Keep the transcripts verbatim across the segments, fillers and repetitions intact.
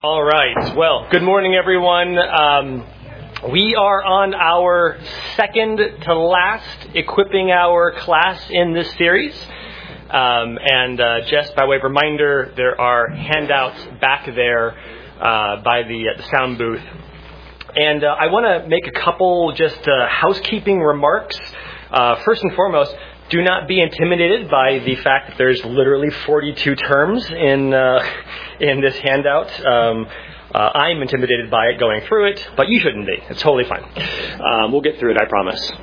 All right. Well, good morning, everyone. Um, we are on our second to last Equipping Hour class in this series. Um, and uh, just by way of reminder, there are handouts back there uh, by the, uh, the sound booth. And uh, I want to make a couple just uh, housekeeping remarks. Uh, first and foremost, do not be intimidated by the fact that there's literally forty-two terms in uh, in this handout. Um, uh, I'm intimidated by it going through it, but you shouldn't be. It's totally fine. Um, we'll get through it, I promise.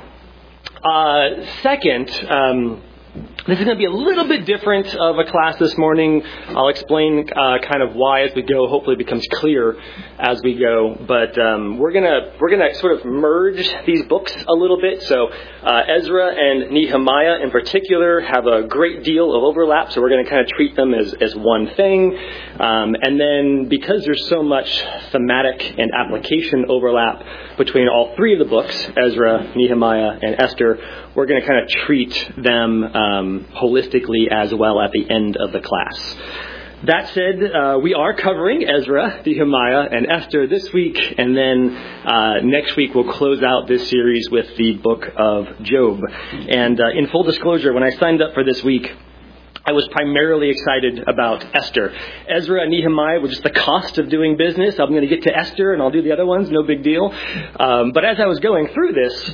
Uh, second, um, this is going to be a little bit different of a class this morning. I'll explain uh, kind of why as we go. Hopefully it becomes clear as we go. But um, we're gonna we're gonna sort of merge these books a little bit. So uh, Ezra and Nehemiah in particular have a great deal of overlap. So we're going to kind of treat them as, as one thing. Um, and then because there's so much thematic and application overlap between all three of the books, Ezra, Nehemiah, and Esther, we're going to kind of treat them um, holistically as well at the end of the class. That said, uh, we are covering Ezra, Nehemiah, and Esther this week, and then uh, next week we'll close out this series with the book of Job. And uh, in full disclosure, when I signed up for this week, I was primarily excited about Esther. Ezra and Nehemiah were just the cost of doing business. I'm going to get to Esther and I'll do the other ones, no big deal. Um, but as I was going through this,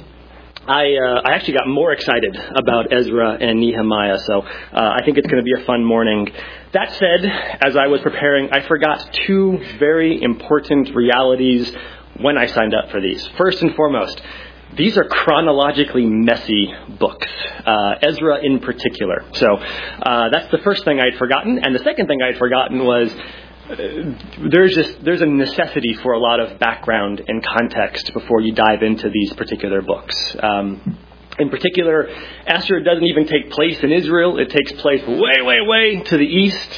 I, uh, I actually got more excited about Ezra and Nehemiah, so uh, I think it's going to be a fun morning. That said, as I was preparing, I forgot two very important realities when I signed up for these. First and foremost, these are chronologically messy books, uh, Ezra in particular. So uh, that's the first thing I'd forgotten. And the second thing I'd forgotten was uh, there's just there's a necessity for a lot of background and context before you dive into these particular books. Um, in particular, Esther doesn't even take place in Israel. It takes place way, way, way to the east.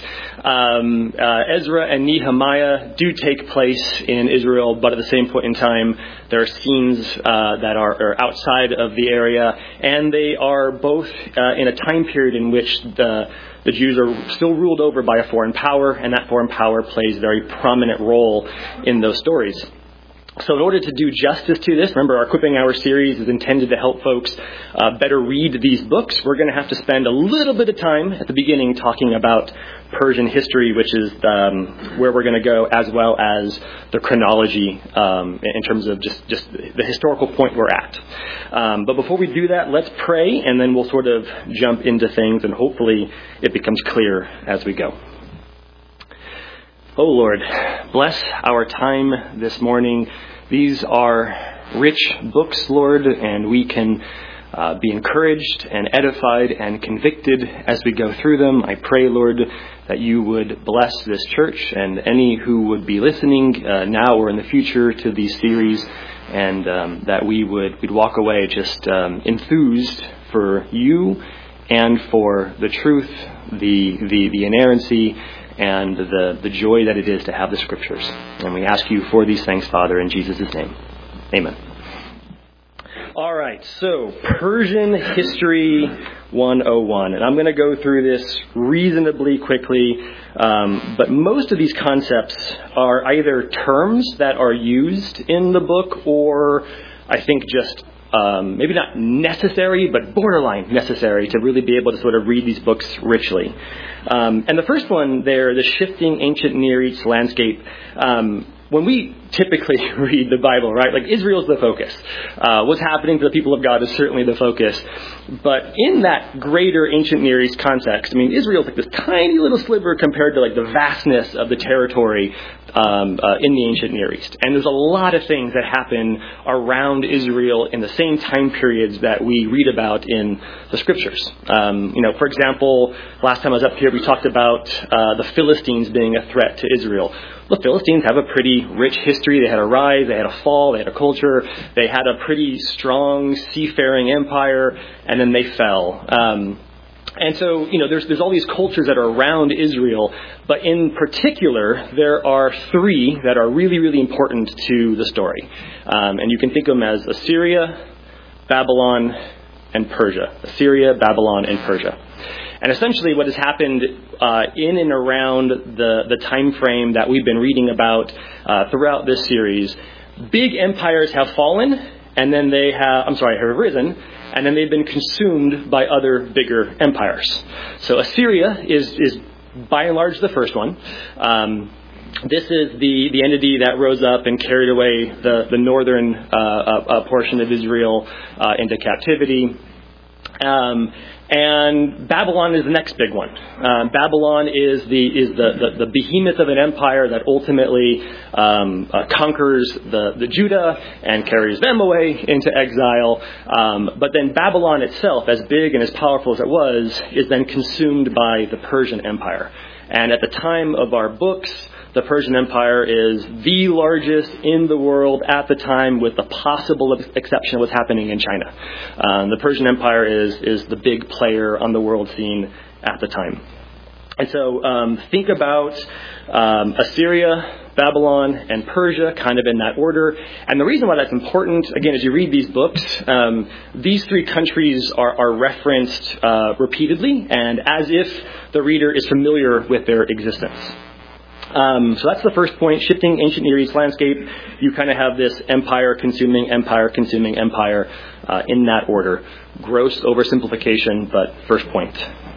Um, uh, Ezra and Nehemiah do take place in Israel, but at the same point in time, there are scenes uh, that are, are outside of the area, and they are both uh, in a time period in which the the Jews are still ruled over by a foreign power, and that foreign power plays a very prominent role in those stories. So in order to do justice to this, remember our Equipping Hour series is intended to help folks uh, better read these books. We're going to have to spend a little bit of time at the beginning talking about Persian history, which is um, where we're going to go, as well as the chronology um, in terms of just, just the historical point we're at. Um, but before we do that, let's pray, and then we'll sort of jump into things, and hopefully it becomes clear as we go. Oh Lord, bless our time this morning. These are rich books, Lord, and we can uh, be encouraged and edified and convicted as we go through them. I pray, Lord, that you would bless this church and any who would be listening uh, now or in the future to these series, and um, that we would we'd walk away just um, enthused for you and for the truth, the the, the inerrancy, and the, the joy that it is to have the Scriptures. And we ask you for these things, Father, in Jesus' name. Amen. All right, so Persian History one oh one. And I'm going to go through this reasonably quickly. Um, but most of these concepts are either terms that are used in the book, or I think just Um, maybe not necessary, but borderline necessary to really be able to sort of read these books richly. Um, and the first one there, the shifting ancient Near East landscape. Um, when we typically read the Bible, right, like Israel's the focus. Uh, what's happening to the people of God is certainly the focus. But in that greater ancient Near East context, I mean, Israel's like this tiny little sliver compared to like the vastness of the territory um, uh, in the ancient Near East. And there's a lot of things that happen around Israel in the same time periods that we read about in the Scriptures. Um, you know, for example, last time I was up here, we talked about uh, the Philistines being a threat to Israel. The Philistines have a pretty rich history. They had a rise, they had a fall, they had a culture, they had a pretty strong seafaring empire, and then they fell. Um, and so, you know, there's there's all these cultures that are around Israel, but in particular, there are three that are really, really important to the story. Um, and you can think of them as Assyria, Babylon, and Persia. Assyria, Babylon, and Persia. And essentially what has happened uh, in and around the, the time frame that we've been reading about uh, throughout this series, big empires have fallen, and then they have, I'm sorry, have risen, and then they've been consumed by other bigger empires. So Assyria is, is by and large the first one. Um, this is the, the entity that rose up and carried away the, the northern uh, uh, portion of Israel uh, into captivity. Um, and Babylon is the next big one. Um, Babylon is the is the, the, the behemoth of an empire that ultimately um, uh, conquers the, the Judah and carries them away into exile. Um, but then Babylon itself, as big and as powerful as it was, is then consumed by the Persian Empire. And at the time of our books, the Persian Empire is the largest in the world at the time, with the possible exception of what's happening in China. Um, the Persian Empire is is the big player on the world scene at the time. And so um, think about um, Assyria, Babylon, and Persia, kind of in that order. And the reason why that's important, again, as you read these books, um, these three countries are, are referenced uh, repeatedly, and as if the reader is familiar with their existence. Um, so that's the first point, shifting ancient Near East landscape. You kind of have this empire consuming, empire consuming, empire uh, in that order. Gross oversimplification, but first point.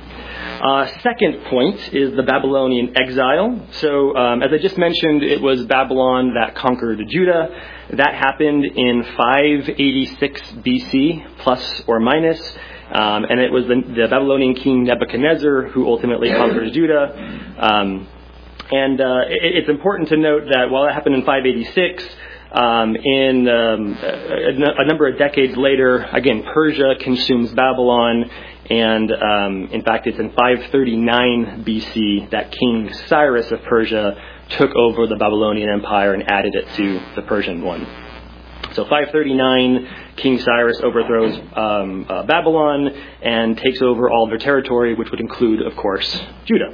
Uh, second point is the Babylonian exile. So um, as I just mentioned, it was Babylon that conquered Judah. That happened in five eighty-six B C, plus or minus. Um, and it was the, the Babylonian king Nebuchadnezzar who ultimately conquers Judah. Um, And uh, it, it's important to note that while it happened in five eighty-six, um, in um, a, a number of decades later, again, Persia consumes Babylon. And um, in fact, it's in five thirty-nine B C that King Cyrus of Persia took over the Babylonian Empire and added it to the Persian one. So five thirty-nine, King Cyrus overthrows um, uh, Babylon and takes over all their territory, which would include, of course, Judah.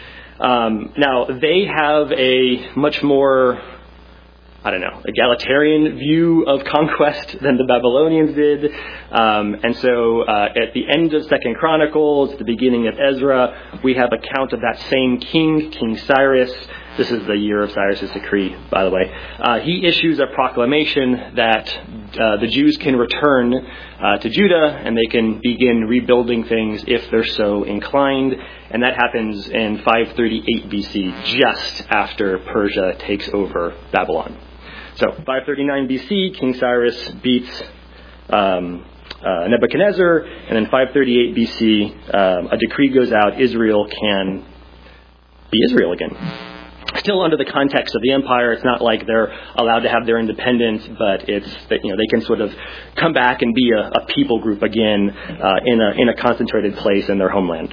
Um, now, they have a much more, I don't know, egalitarian view of conquest than the Babylonians did. Um, and so uh, at the end of Second Chronicles, the beginning of Ezra, we have account of that same king, King Cyrus. This is the year of Cyrus's decree, by the way. Uh, he issues a proclamation that uh, the Jews can return uh, to Judah and they can begin rebuilding things if they're so inclined. And that happens in five thirty-eight B C, just after Persia takes over Babylon. So five thirty-nine B C, King Cyrus beats um, uh, Nebuchadnezzar, and then five thirty-eight B C, um, a decree goes out, Israel can be Israel again. Still under the context of the empire. It's not like they're allowed to have their independence, but it's that, you know, they can sort of come back and be a, a people group again uh, in a in a concentrated place in their homeland.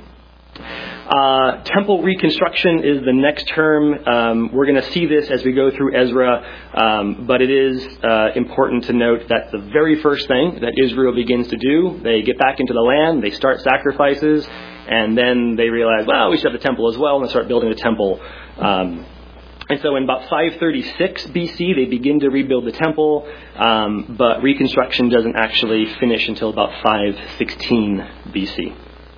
Uh, temple reconstruction is the next term. Um, we're going to see this as we go through Ezra, um, but it is uh, important to note that the very first thing that Israel begins to do, they get back into the land, they start sacrifices, and then they realize, well, we should have the temple as well, and they start building the temple. Um, and so in about five thirty-six B C, they begin to rebuild the temple, um, but reconstruction doesn't actually finish until about five sixteen B C.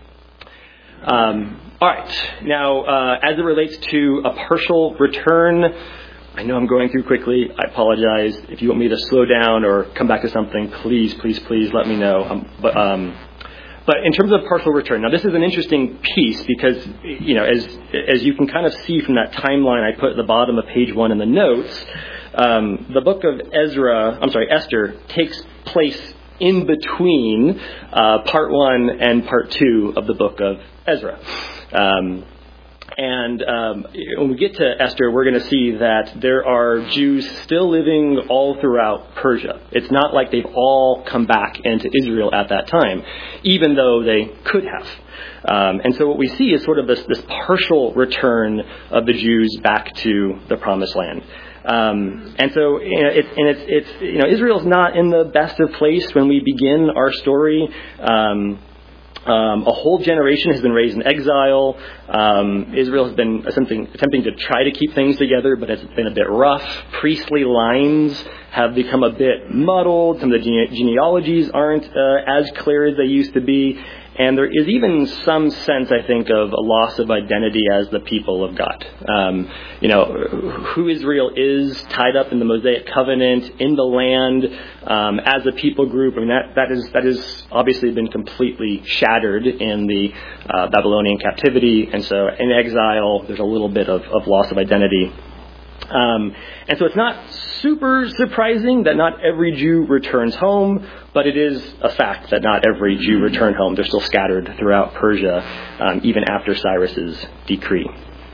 Um, all right. Now, uh, as it relates to a partial return, I know I'm going through quickly. I apologize. If you want me to slow down or come back to something, please, please, please let me know. Um, but, um, but in terms of partial return, now this is an interesting piece because, you know, as as you can kind of see from that timeline I put at the bottom of page one in the notes, um, the book of Ezra, I'm sorry, Esther, takes place in between uh, part one and part two of the book of Ezra. Um, and um, when we get to Esther, we're going to see that there are Jews still living all throughout Persia. It's not like they've all come back into Israel at that time, even though they could have. Um, and so what we see is sort of this, this partial return of the Jews back to the Promised Land. Um, and so, you know, it's, and it's, it's, you know, Israel's not in the best of place when we begin our story. Um, um, a whole generation has been raised in exile. Um, Israel has been attempting, attempting to try to keep things together, but it's been a bit rough. Priestly lines have become a bit muddled. Some of the gene- genealogies aren't uh, as clear as they used to be. And there is even some sense, I think, of a loss of identity as the people of God. Um, you know, who Israel is tied up in the Mosaic covenant, in the land, um, as a people group. I mean, that, that is that has obviously been completely shattered in the uh, Babylonian captivity. And so in exile, there's a little bit of, of loss of identity. Um, and so it's not super surprising that not every Jew returns home, but it is a fact that not every Jew returned home. They're still scattered throughout Persia, um, even after Cyrus's decree.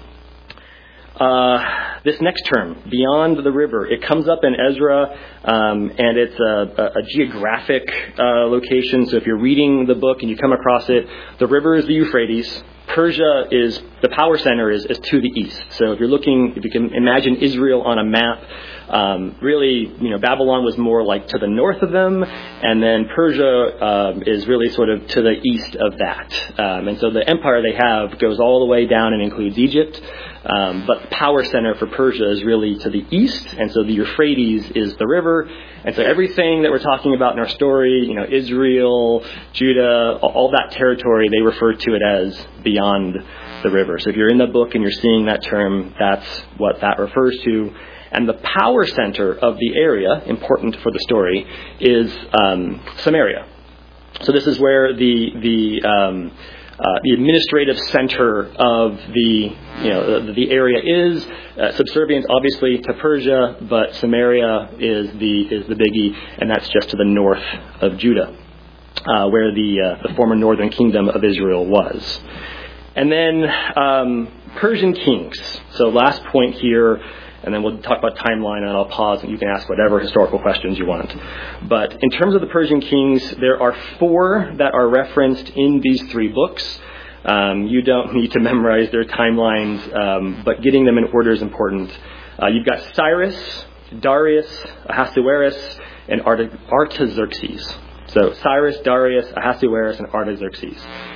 Uh, this next term, beyond the river, it comes up in Ezra, um, and it's a, a, a geographic uh, location. So if you're reading the book and you come across it, the river is the Euphrates. Persia is, the power center is, is to the east. So if you're looking, if you can imagine Israel on a map, um, really, you know, Babylon was more like to the north of them, and then Persia um, is really sort of to the east of that. Um, and so the empire they have goes all the way down and includes Egypt, um, but the power center for Persia is really to the east, and so the Euphrates is the river. And so everything that we're talking about in our story, you know, Israel, Judah, all that territory, they refer to it as beyond the river. So if you're in the book and you're seeing that term, that's what that refers to. And the power center of the area, important for the story, is um, Samaria. So this is where the the um, uh, the administrative center of the you know the, the area is, uh, subservient obviously to Persia, but Samaria is the is the biggie, and that's just to the north of Judah, uh, where the uh, the former northern kingdom of Israel was. And then um, Persian kings. So last point here. And then we'll talk about timeline, and I'll pause, and you can ask whatever historical questions you want. But in terms of the Persian kings, there are four that are referenced in these three books. Um, you don't need to memorize their timelines, um, but getting them in order is important. Uh, you've got Cyrus, Darius, Ahasuerus, and Art- Artaxerxes. So Cyrus, Darius, Ahasuerus, and Artaxerxes.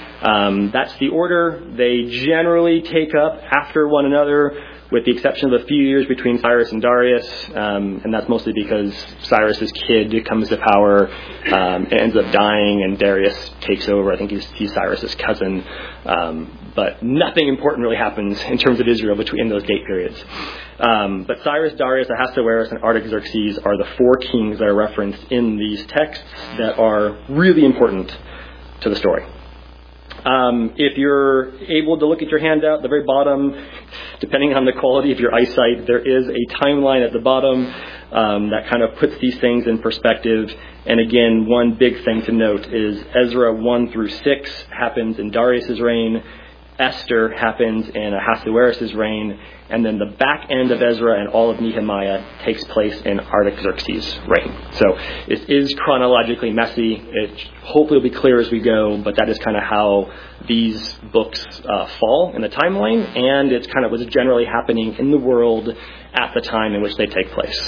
Um, that's the order. They generally take up after one another, with the exception of a few years between Cyrus and Darius, um, and that's mostly because Cyrus's kid comes to power, um, and ends up dying, and Darius takes over. I think he's, he's Cyrus's cousin, um, but nothing important really happens in terms of Israel between those date periods. Um, but Cyrus, Darius, Ahasuerus, and Artaxerxes are the four kings that are referenced in these texts that are really important to the story. Um, if you're able to look at your handout, at the very bottom, depending on the quality of your eyesight, there is a timeline at the bottom um, that kind of puts these things in perspective. And again, one big thing to note is Ezra one through six happens in Darius's reign. Esther happens in Ahasuerus' reign, and then the back end of Ezra and all of Nehemiah takes place in Artaxerxes' reign. So it is chronologically messy. It hopefully will be clear as we go, but that is kind of how these books uh, fall in the timeline, and it's kind of what's generally happening in the world at the time in which they take place.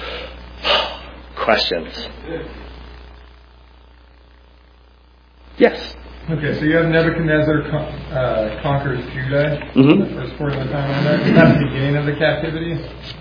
Questions? Yes? Okay, so you have Nebuchadnezzar con- uh, conquers Judah, mm-hmm. the first part of the timeline. Is that the beginning of the captivity?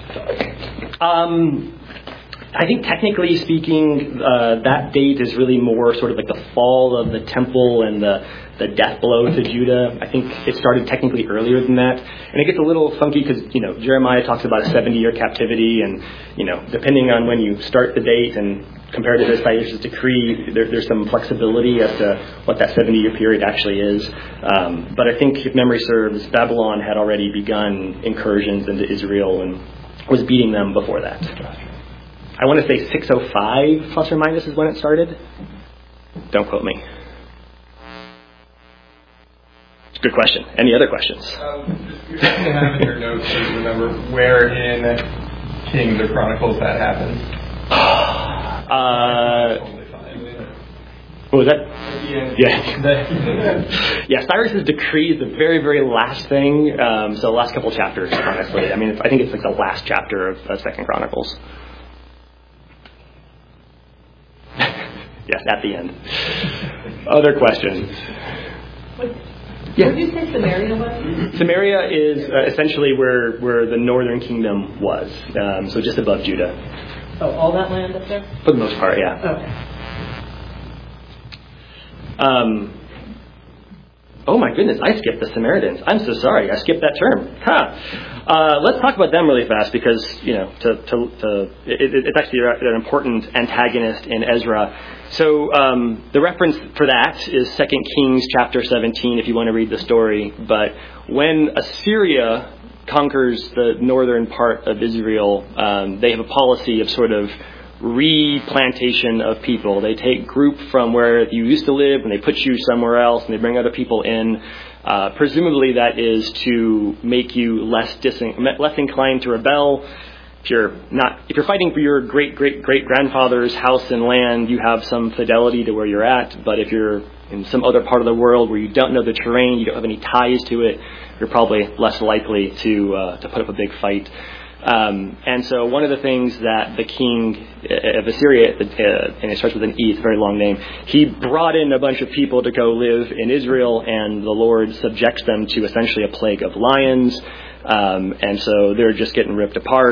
Um, I think technically speaking, uh, that date is really more sort of like the fall of the temple and the, the death blow to Judah. I think it started technically earlier than that. And it gets a little funky because, you know, Jeremiah talks about a seventy-year captivity, and, you know, depending on when you start the date and compared to the Cyrus's decree, there, there's some flexibility as to what that seventy-year period actually is. Um, but I think, if memory serves, Babylon had already begun incursions into Israel and was beating them before that. I want to say six oh five plus or minus is when it started. Don't quote me. It's a good question. Any other questions? Um, you have in your notes, do you remember where in Kings or Chronicles that happens? Uh, what was that? Yeah. Yeah, Cyrus's decree is the very, very last thing. Um, so the last couple chapters, honestly. I mean, I think it's like the last chapter of uh, Second Chronicles. Yes, at the end. Other questions? What, yeah. What did you say Samaria was? Samaria is uh, essentially where, where the northern kingdom was, um, so just above Judah. Oh, all that land up there? For the most part, yeah. Okay. Um, oh my goodness, I skipped the Samaritans. I'm so sorry, I skipped that term. Huh. Uh, let's talk about them really fast because, you know, to, to, to it, it's actually an important antagonist in Ezra. So um, the reference for that is Second Kings chapter seventeen, if you want to read the story. But when Assyria conquers the northern part of Israel, um, they have a policy of sort of replantation of people. They take group from where you used to live and they put you somewhere else and they bring other people in. Uh, presumably that is to make you less dis- less inclined to rebel. If you're not, if you're fighting for your great great great grandfather's house and land, you have some fidelity to where you're at. But if you're in some other part of the world where you don't know the terrain, you don't have any ties to it, you're probably less likely to uh, to put up a big fight. Um, and so one of the things that the king of Assyria, uh, and it starts with an E, it's a very long name, he brought in a bunch of people to go live in Israel, and the Lord subjects them to essentially a plague of lions. Um, and so they're just getting ripped apart.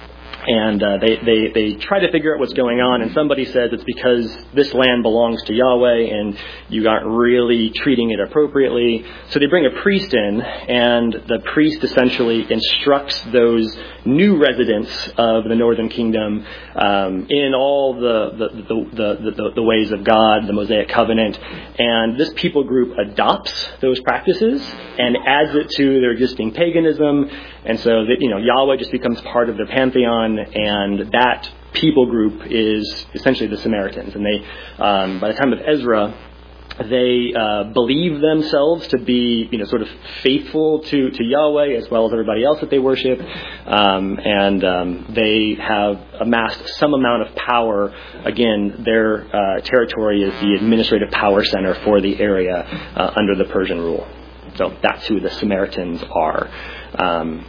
And uh, they, they, they try to figure out what's going on, and somebody says it's because this land belongs to Yahweh and you aren't really treating it appropriately. So they bring a priest in, and the priest essentially instructs those new residents of the northern kingdom um, in all the the, the, the, the the ways of God, the Mosaic covenant. And this people group adopts those practices and adds it to their existing paganism. And so that, you know, Yahweh just becomes part of their pantheon, and that people group is essentially the Samaritans. And they, um, by the time of Ezra, they uh, believe themselves to be, you know, sort of faithful to, to Yahweh as well as everybody else that they worship, um, and um, they have amassed some amount of power. Again, their uh, territory is the administrative power center for the area uh, under the Persian rule. So that's who the Samaritans are. Um,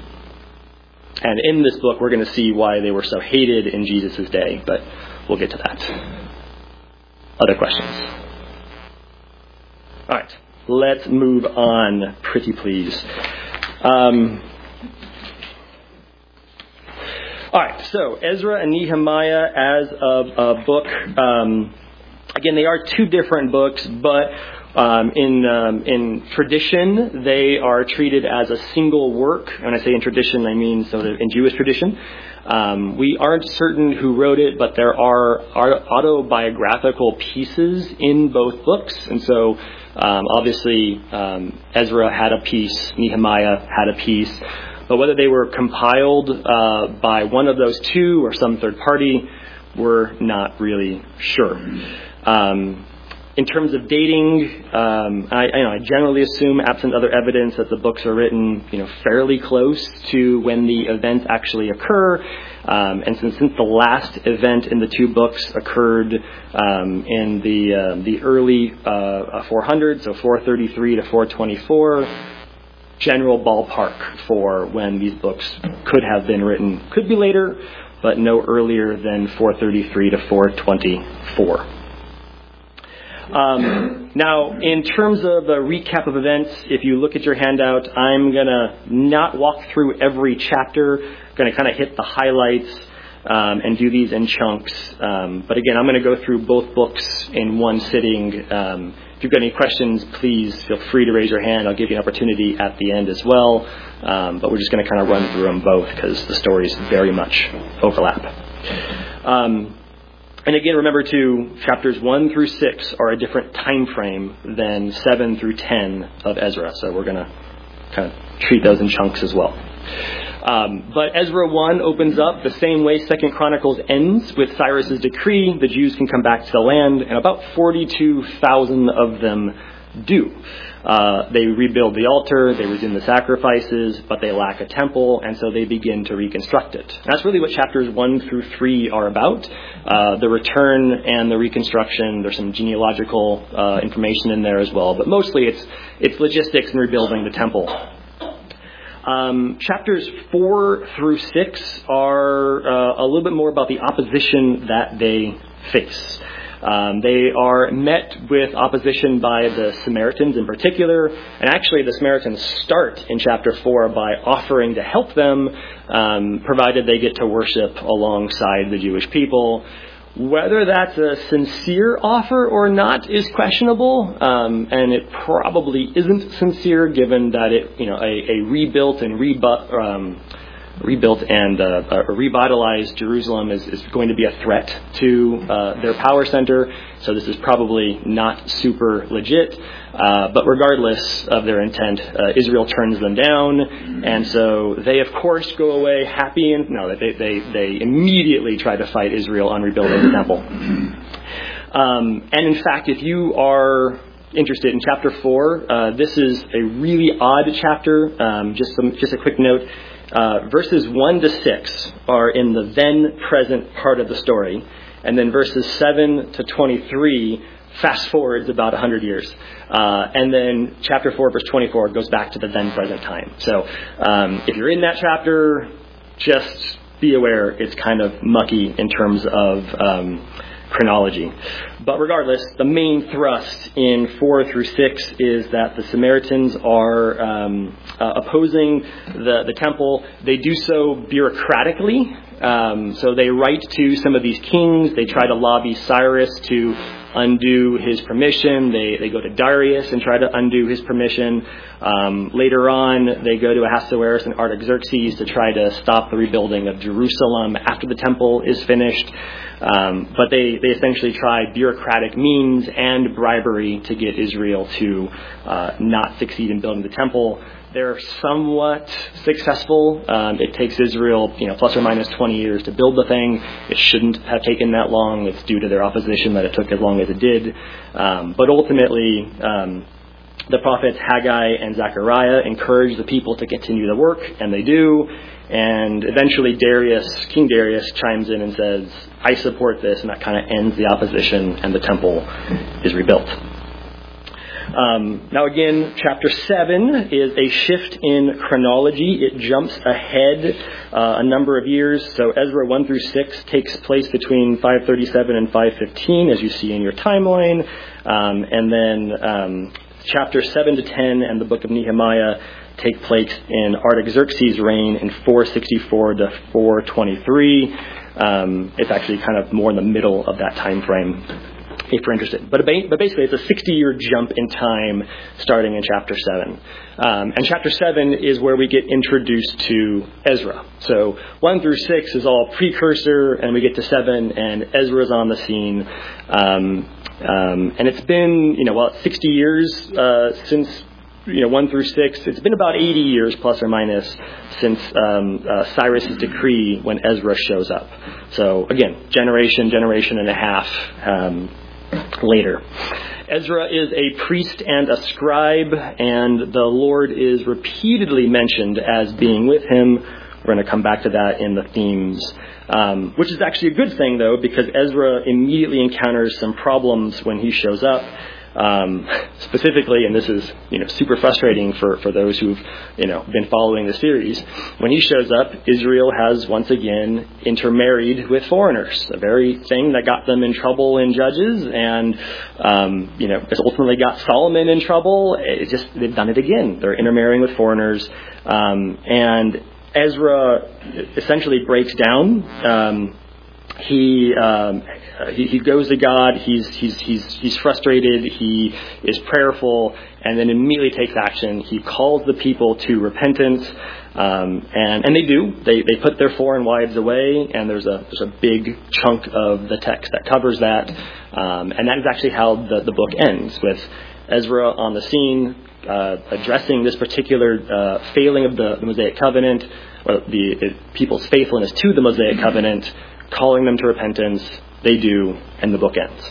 and in this book, we're going to see why they were so hated in Jesus' day, but we'll get to that. Other questions? All right, let's move on, pretty please. Um, all right, so Ezra and Nehemiah as a, a book. Um, again, they are two different books, but Um, in um, in tradition, they are treated as a single work. When I say in tradition, I mean sort of in Jewish tradition. Um, we aren't certain who wrote it, but there are, are autobiographical pieces in both books. And so, um, obviously, um, Ezra had a piece, Nehemiah had a piece. But whether they were compiled uh, by one of those two or some third party, we're not really sure. Um, In terms of dating, um, I, I, know, I generally assume, absent other evidence, that the books are written, you know, fairly close to when the events actually occur. Um, and since, since the last event in the two books occurred um, in the uh, the early uh, four hundreds, so four thirty-three to four twenty-four, general ballpark for when these books could have been written could be later, but no earlier than four thirty-three to four twenty-four. Um, now, in terms of a recap of events, if you look at your handout, I'm going to not walk through every chapter. I'm going to kind of hit the highlights um, and do these in chunks. Um, but again, I'm going to go through both books in one sitting. Um, if you've got any questions, please feel free to raise your hand. I'll give you an opportunity at the end as well. Um, but we're just going to kind of run through them both because the stories very much overlap. Um, And again, remember too, chapters one through six are a different time frame than seven through ten of Ezra. So we're going to kind of treat those in chunks as well. Um, but Ezra one opens up the same way Second Chronicles ends, with Cyrus's decree. The Jews can come back to the land, and about forty-two thousand of them do. Uh, they rebuild the altar, they resume the sacrifices, but they lack a temple, and so they begin to reconstruct it. And that's really what chapters one through three are about, uh, the return and the reconstruction. There's some genealogical uh, information in there as well, but mostly it's it's logistics and rebuilding the temple. Um, chapters four through six are uh, a little bit more about the opposition that they face. Um, they are met with opposition by the Samaritans in particular, and actually the Samaritans start in chapter four by offering to help them, um, provided they get to worship alongside the Jewish people. Whether that's a sincere offer or not is questionable, um, and it probably isn't sincere, given that it, you know, a, a rebuilt and rebu- um, rebuilt and uh, a revitalized Jerusalem is, is going to be a threat to uh, their power center. So this is probably not super legit. Uh, but regardless of their intent, uh, Israel turns them down, and so they, of course, go away happy. And no, they they they immediately try to fight Israel on rebuilding the temple. Um, and in fact, if you are interested in chapter four, uh, this is a really odd chapter. Um, just some, just a quick note: uh, verses one to six are in the then present part of the story, and then verses seven to twenty-three. Fast forwards about one hundred years. Uh, and then chapter four, verse twenty-four goes back to the then present time. So um, if you're in that chapter, just be aware it's kind of mucky in terms of um, chronology. But regardless, the main thrust in four through six is that the Samaritans are um, uh, opposing the, the temple. They do so bureaucratically. Um, so they write to some of these kings. They try to lobby Cyrus to undo his permission. They they go to Darius and try to undo his permission. Um, later on, they go to Ahasuerus and Artaxerxes to try to stop the rebuilding of Jerusalem after the temple is finished. Um, but they, they essentially try bureaucratic means and bribery to get Israel to uh, not succeed in building the temple. They're somewhat successful. Um, it takes Israel, you know, plus or minus twenty years to build the thing. It shouldn't have taken that long. It's due to their opposition that it took as long as it did. Um, but ultimately, um, the prophets Haggai and Zechariah encourage the people to continue the work, and they do. And eventually Darius, King Darius, chimes in and says, I support this, and that kind of ends the opposition, and the temple is rebuilt. Um, now again, chapter seven is a shift in chronology. It jumps ahead uh, a number of years. So Ezra one through six takes place between five thirty-seven and five fifteen, as you see in your timeline. Um, and then um, chapter seven to ten and the book of Nehemiah take place in Artaxerxes' reign in four sixty-four to four twenty-three. Um, it's actually kind of more in the middle of that time frame, if you're interested. But, but basically, it's a sixty-year jump in time starting in chapter seven. Um, and chapter seven is where we get introduced to Ezra. So one through six is all precursor, and we get to seven, and Ezra's on the scene. Um, um, and it's been, you know, well, sixty years uh, since, you know, one through six. It's been about eighty years, plus or minus, since um, uh, Cyrus's decree when Ezra shows up. So again, generation, generation and a half um, later. Ezra is a priest and a scribe, and the Lord is repeatedly mentioned as being with him. We're going to come back to that in the themes, um, which is actually a good thing, though, because Ezra immediately encounters some problems when he shows up. Um, specifically, and this is, you know, super frustrating for, for those who've, you know, been following the series. When he shows up, Israel has once again intermarried with foreigners, a very thing that got them in trouble in Judges, and, um, you know, it's ultimately got Solomon in trouble. It's just, they've done it again. They're intermarrying with foreigners, um, and Ezra essentially breaks down. Um, he, um, he he goes to God. He's he's he's he's frustrated. He is prayerful, and then immediately takes action. He calls the people to repentance, um, and and they do. They they put their foreign wives away, and there's a there's a big chunk of the text that covers that, um, and that is actually how the the book ends, with Ezra on the scene, uh, addressing this particular uh, failing of the, the Mosaic covenant, or the, the people's faithfulness to the Mosaic covenant, calling them to repentance. They do, and the book ends.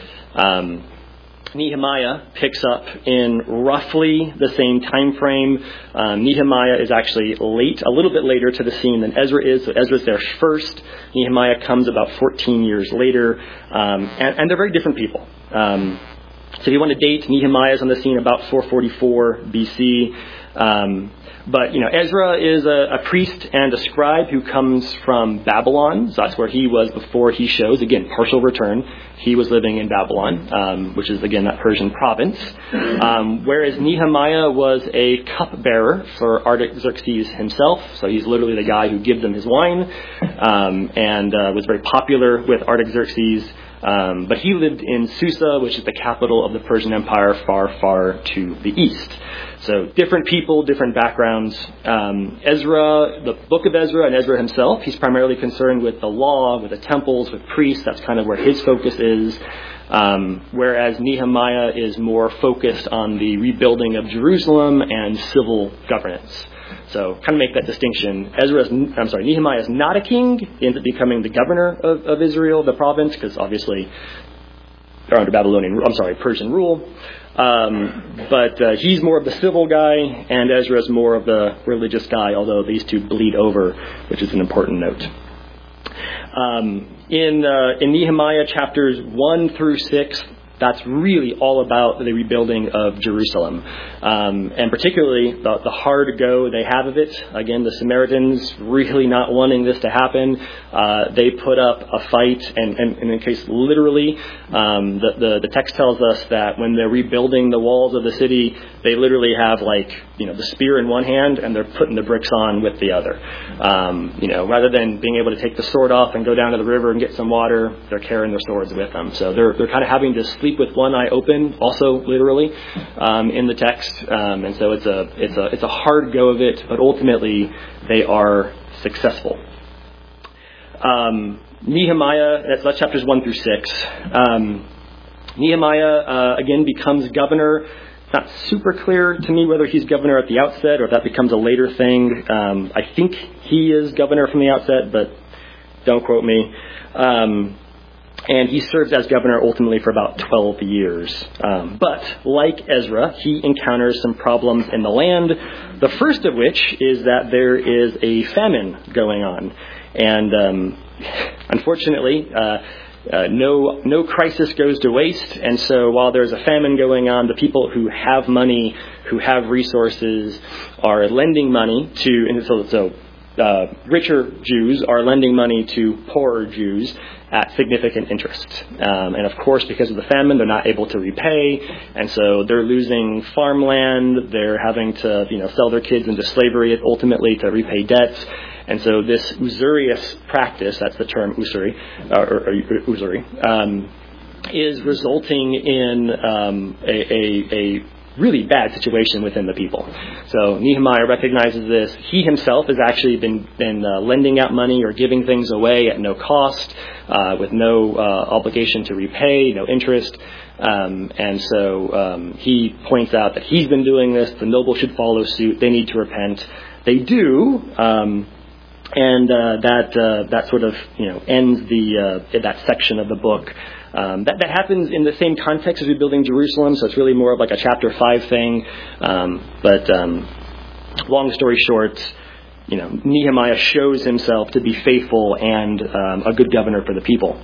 Um, Nehemiah picks up in roughly the same time frame. Um, Nehemiah is actually late, a little bit later to the scene than Ezra is. So Ezra's there first. Nehemiah comes about fourteen years later, um, and, and they're very different people. Um, so if you want to date, Nehemiah is on the scene about four forty-four B C. Um, but, you know, Ezra is a, a priest and a scribe who comes from Babylon. So that's where he was before he shows. Again, partial return. He was living in Babylon, um, which is, again, that Persian province. Um, whereas Nehemiah was a cupbearer for Artaxerxes himself. So he's literally the guy who gives them his wine, um, and uh, was very popular with Artaxerxes. Um, but he lived in Susa, which is the capital of the Persian Empire, far, far to the east. So different people, different backgrounds. Um, Ezra, the book of Ezra and Ezra himself, he's primarily concerned with the law, with the temples, with priests. That's kind of where his focus is. Um, whereas Nehemiah is more focused on the rebuilding of Jerusalem and civil governance. So kind of make that distinction. Ezra's, I'm sorry, Nehemiah is not a king. He ends up becoming the governor of, of Israel, the province, because obviously they're under Babylonian, I'm sorry, Persian rule. Um, but uh, he's more of the civil guy, and Ezra's more of the religious guy, although these two bleed over, which is an important note. Um, in, uh, in Nehemiah chapters one through six, that's really all about the rebuilding of Jerusalem. Um, and particularly the, the hard go they have of it. Again, the Samaritans really not wanting this to happen. Uh, they put up a fight, and, and, and in case literally, um, the, the, the text tells us that when they're rebuilding the walls of the city, they literally have like, you know, the spear in one hand and they're putting the bricks on with the other. Um, you know, rather than being able to take the sword off and go down to the river and get some water, they're carrying their swords with them. So they're, they're kind of having to sleep with one eye open, also literally, um, in the text. Um, and so it's a, it's a, it's a hard go of it, but ultimately they are successful. Um, Nehemiah, that's, that's chapters one through six. Um, Nehemiah, uh, again, becomes governor. It's not super clear to me whether he's governor at the outset or if that becomes a later thing. Um, I think he is governor from the outset, but don't quote me. Um, and he serves as governor ultimately for about twelve years. Um, but like Ezra, he encounters some problems in the land. The first of which is that there is a famine going on. And um, unfortunately, uh, uh, no no crisis goes to waste. And so while there's a famine going on, the people who have money, who have resources, are lending money to, and so, so uh, richer Jews are lending money to poorer Jews at significant interest. Um, and of course, because of the famine, they're not able to repay. And so they're losing farmland. They're having to, you know, sell their kids into slavery ultimately to repay debts. And so this usurious practice, that's the term usuri, uh, or, or usury, um, is resulting in um, a, a, a really bad situation within the people. So Nehemiah recognizes this. He himself has actually been, been uh, lending out money or giving things away at no cost, uh, with no uh, obligation to repay, no interest. Um, and so um, he points out that he's been doing this. The nobles should follow suit. They need to repent. They do. Um, and uh, that uh, that sort of, you know, ends the uh, that section of the book. Um, that, that happens in the same context as rebuilding Jerusalem, so it's really more of like a chapter five thing. Um, but um, long story short, you know, Nehemiah shows himself to be faithful and um, a good governor for the people.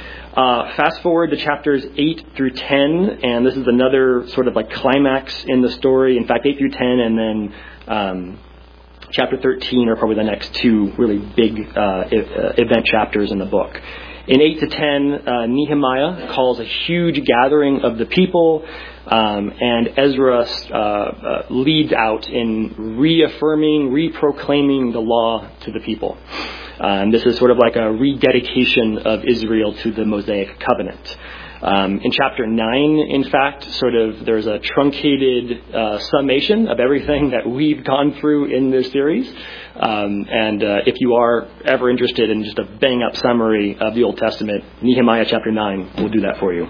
Uh, fast forward to chapters eight through ten, and this is another sort of like climax in the story. In fact, eight through ten, and then um, chapter thirteen are probably the next two really big uh, event chapters in the book. In eight to ten, uh, Nehemiah calls a huge gathering of the people, um, and Ezra uh, uh, leads out in reaffirming, reproclaiming the law to the people. Um, this is sort of like a rededication of Israel to the Mosaic covenant. Um, in chapter nine, in fact, sort of there's a truncated uh, summation of everything that we've gone through in this series. Um, and uh, if you are ever interested in just a bang-up summary of the Old Testament, Nehemiah chapter nine will do that for you.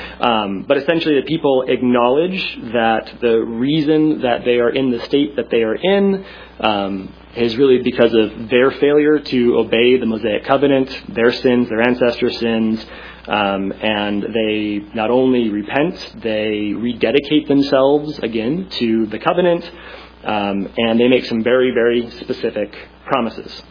Um, but essentially the people acknowledge that the reason that they are in the state that they are in um, is really because of their failure to obey the Mosaic covenant, their sins, their ancestors' sins. Um, and they not only repent, they rededicate themselves again to the covenant, um, and they make some very, very specific promises.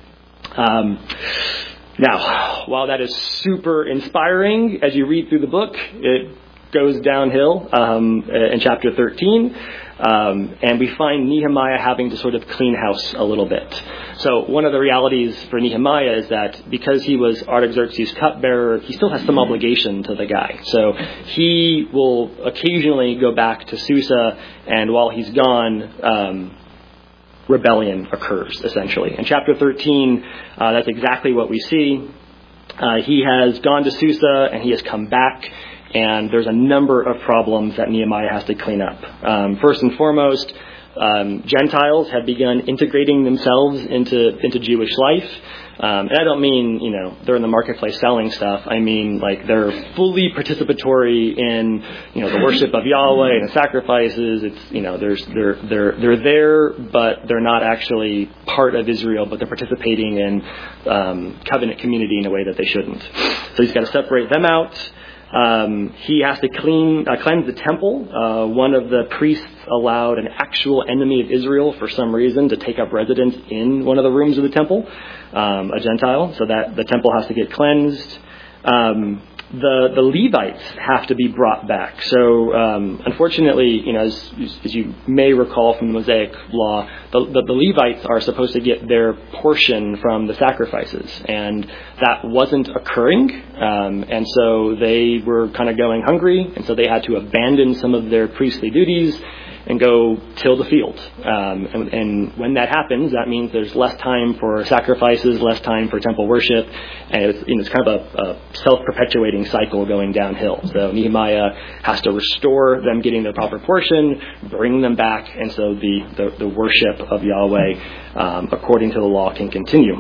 Um, now, while that is super inspiring as you read through the book, it goes downhill um, in chapter thirteen. Um, and we find Nehemiah having to sort of clean house a little bit. So one of the realities for Nehemiah is that because he was Artaxerxes' cupbearer, he still has some obligation to the guy. So he will occasionally go back to Susa, and while he's gone, um, rebellion occurs, essentially. In chapter thirteen, uh, that's exactly what we see. Uh, he has gone to Susa, and he has come back. And there's a number of problems that Nehemiah has to clean up. Um, first and foremost, um, Gentiles have begun integrating themselves into into Jewish life. Um, and I don't mean, you know, they're in the marketplace selling stuff. I mean, like, they're fully participatory in, you know, the worship of Yahweh and the sacrifices. It's, you know, there's they're they're they're there, but they're not actually part of Israel, but they're participating in um, covenant community in a way that they shouldn't. So he's got to separate them out. Um, he has to clean, uh, cleanse the temple. Uh, one of the priests allowed an actual enemy of Israel for some reason to take up residence in one of the rooms of the temple, um, a Gentile, so that the temple has to get cleansed. Um, the the Levites have to be brought back. So um, unfortunately, you know, as, as you may recall from the Mosaic law, the, the, the Levites are supposed to get their portion from the sacrifices, and that wasn't occurring. Um, and so they were kind of going hungry, and so they had to abandon some of their priestly duties and go till the field. Um, and, and when that happens, that means there's less time for sacrifices, less time for temple worship, and it's, you know, it's kind of a, a self-perpetuating cycle going downhill. So Nehemiah has to restore them getting their proper portion, bring them back, and so the, the, the worship of Yahweh, um, according to the law, can continue.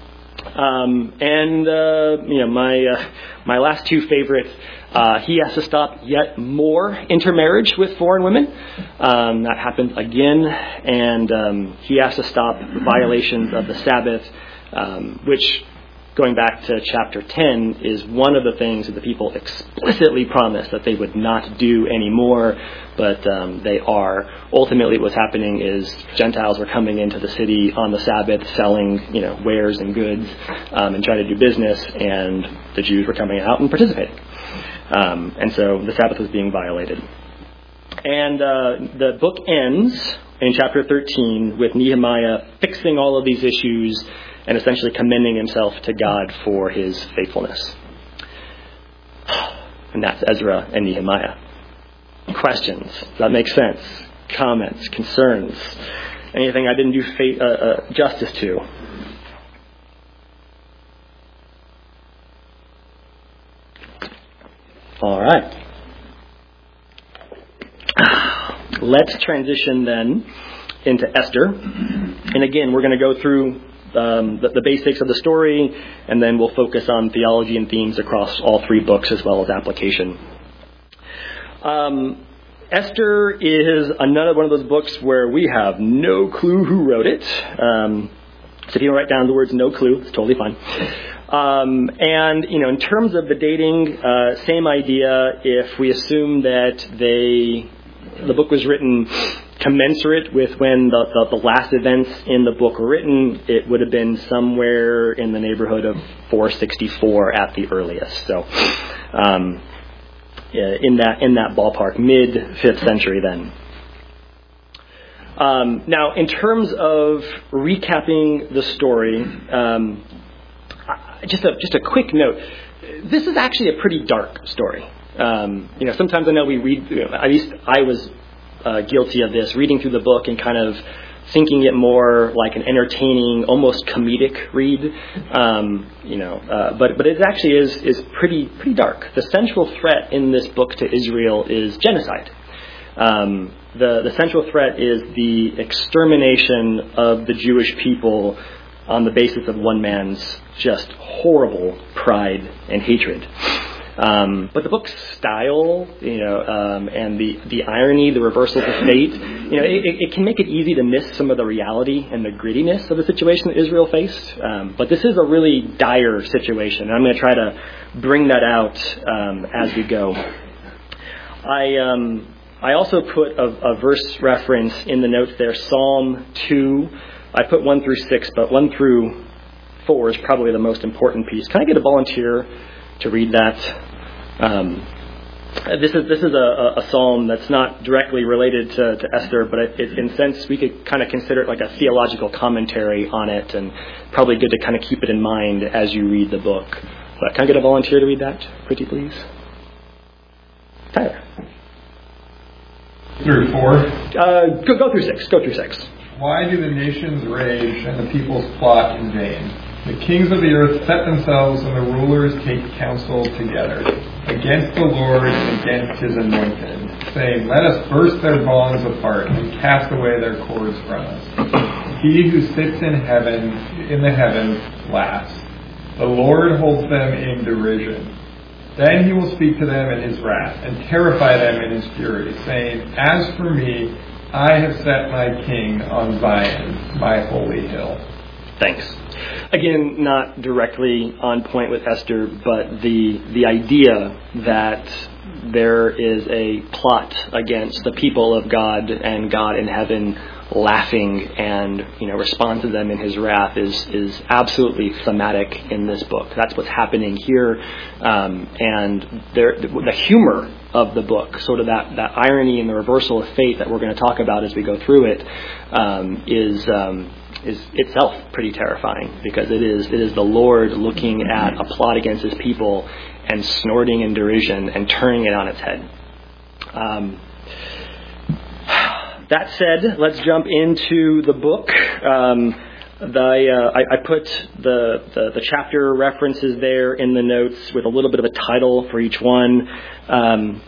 Um, and uh, you know, my uh, my last two favorites. Uh, he has to stop yet more intermarriage with foreign women. Um, that happened again, and um, he has to stop violations of the Sabbath, um, which, going back to chapter ten, is one of the things that the people explicitly promised that they would not do anymore, but um, they are. Ultimately, what's happening is Gentiles are coming into the city on the Sabbath, selling, you know, wares and goods, um, and trying to do business, and the Jews were coming out and participating. Um, and so the Sabbath was being violated. And uh, the book ends in chapter thirteen with Nehemiah fixing all of these issues and essentially commending himself to God for his faithfulness. And that's Ezra and Nehemiah. Questions? Does that make sense? Comments? Concerns? Anything I didn't do fa- uh, uh, justice to? All right. Let's transition then into Esther. And again, we're going to go through um, the, the basics of the story, and then we'll focus on theology and themes across all three books as well as application. Um, Esther is another one of those books where we have no clue who wrote it. Um, so if you write down the words "no clue," it's totally fine. Um, and, you know, in terms of the dating, uh, same idea. If we assume that they, the book was written commensurate with when the, the, the last events in the book were written, it would have been somewhere in the neighborhood of four sixty-four at the earliest. So, um, in that in that ballpark, mid fifth century then. Um, now, in terms of recapping the story, um, just a just a quick note. This is actually a pretty dark story. Um, you know, sometimes I know we read. You know, at least I was uh, guilty of this, reading through the book and kind of thinking it more like an entertaining, almost comedic read. Um, you know, uh, but but it actually is is pretty pretty dark. The central threat in this book to Israel is genocide. Um, the the central threat is the extermination of the Jewish people on the basis of one man's just horrible pride and hatred. Um, but the book's style, you know, um, and the, the irony, the reversal of fate, you know, it, it can make it easy to miss some of the reality and the grittiness of the situation that Israel faced. Um, but this is a really dire situation, and I'm going to try to bring that out um, as we go. I um, I also put a, a verse reference in the notes there, Psalm two. I put one through six, but one through four is probably the most important piece. Can I get a volunteer to read that? Um, Uh, This is this is a, a psalm that's not directly related to, to Esther, but it, it, in a sense we could kind of consider it like a theological commentary on it, and probably good to kind of keep it in mind as you read the book. But can I get a volunteer to read that, pretty please? Tyler. Through four. Uh, go, go through six. Go through six. Why do the nations rage and the peoples plot in vain? The kings of the earth set themselves and the rulers take counsel together against the Lord and against his anointed, saying, let us burst their bonds apart and cast away their cords from us. He who sits in heaven, in the heavens, laughs. The Lord holds them in derision. Then he will speak to them in his wrath and terrify them in his fury, saying, as for me, I have set my king on Zion, my holy hill. Thanks. Again, not directly on point with Esther, but the the idea that there is a plot against the people of God and God in heaven laughing and, you know, respond to them in his wrath is is absolutely thematic in this book. That's what's happening here. Um, and there, the humor of the book, sort of that, that irony and the reversal of fate that we're going to talk about as we go through it, um, is um, is itself pretty terrifying, because it is it is the Lord looking at a plot against his people and snorting in derision and turning it on its head. Um, that said, let's jump into the book. Um, the, uh, I, I put the, the, the chapter references there in the notes with a little bit of a title for each one. Um,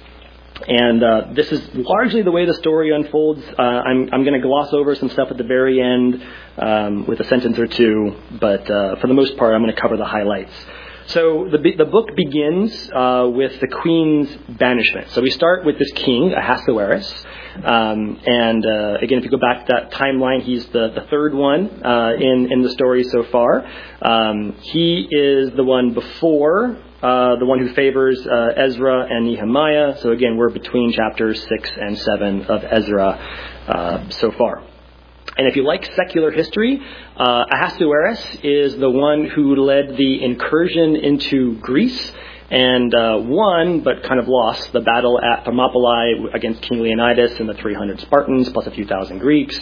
and uh, this is largely the way the story unfolds. Uh, I'm, I'm going to gloss over some stuff at the very end um, with a sentence or two, but uh, for the most part, I'm going to cover the highlights. So the the book begins uh, with the queen's banishment. So we start with this king, Ahasuerus. Um, and uh, again, if you go back to that timeline, he's the, the third one uh, in, in the story so far. Um, he is the one before, uh, the one who favors uh, Ezra and Nehemiah. So again, we're between chapters six and seven of Ezra uh, so far. And if you like secular history, uh, Ahasuerus is the one who led the incursion into Greece and uh, won, but kind of lost, the battle at Thermopylae against King Leonidas and the three hundred Spartans, plus a few thousand Greeks.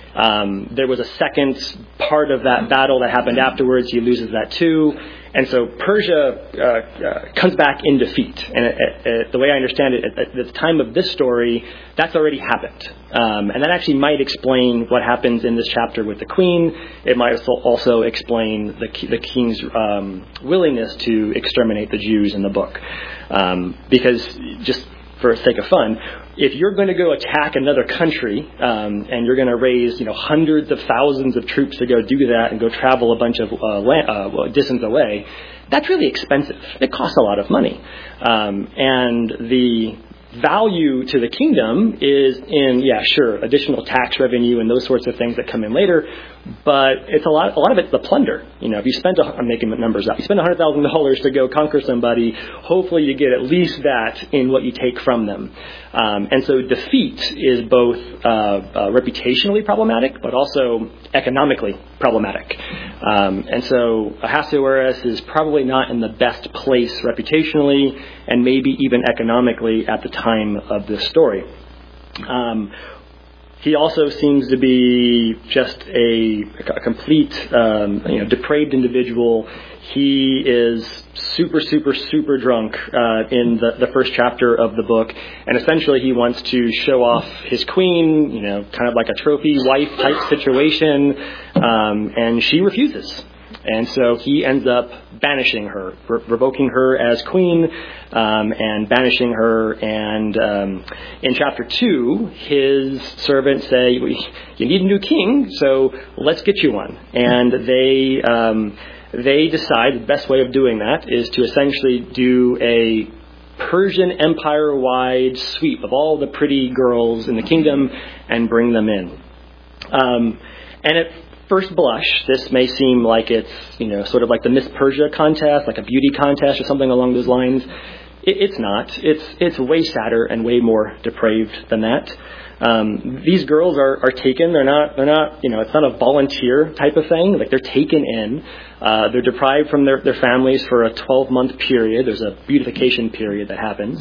Um, there was a second part of that battle that happened afterwards. He loses that too. And so Persia uh, uh, comes back in defeat. And it, it, the way I understand it, at, at the time of this story, that's already happened. Um, and that actually might explain what happens in this chapter with the queen. It might also explain the, the king's um, willingness to exterminate the Jews in the book. Um, because just for the sake of fun, if you're going to go attack another country um, and you're going to raise, you know, hundreds of thousands of troops to go do that and go travel a bunch of uh, land, uh, distance away, that's really expensive. It costs a lot of money. Um, and the value to the kingdom is in, yeah, sure, additional tax revenue and those sorts of things that come in later, but it's a lot. A lot of it's the plunder. You know, if you spend, a, I'm making the numbers up. You spend one hundred thousand dollars to go conquer somebody. Hopefully, you get at least that in what you take from them. Um, and so, defeat is both uh, uh, reputationally problematic, but also economically problematic. Um, and so, Ahasuerus is probably not in the best place reputationally, and maybe even economically at the time of this story. Um, He also seems to be just a, a complete, um, you know, depraved individual. He is super, super, super drunk uh, in the, the first chapter of the book, and essentially he wants to show off his queen, you know, kind of like a trophy wife type situation, um, and she refuses. And so he ends up banishing her, re- revoking her as queen, um, and banishing her. And um, in chapter two, his servants say, "You need a new king, so let's get you one." And they um, they decide the best way of doing that is to essentially do a Persian Empire-wide sweep of all the pretty girls in the kingdom and bring them in. Um, and it first blush, this may seem like it's, you know, sort of like the Miss Persia contest, like a beauty contest or something along those lines. It, it's not. It's it's way sadder and way more depraved than that. Um, these girls are, are taken. They're not. They're not. You know, it's not a volunteer type of thing. Like, they're taken in. Uh, they're deprived from their, their families for a twelve month period. There's a beautification period that happens.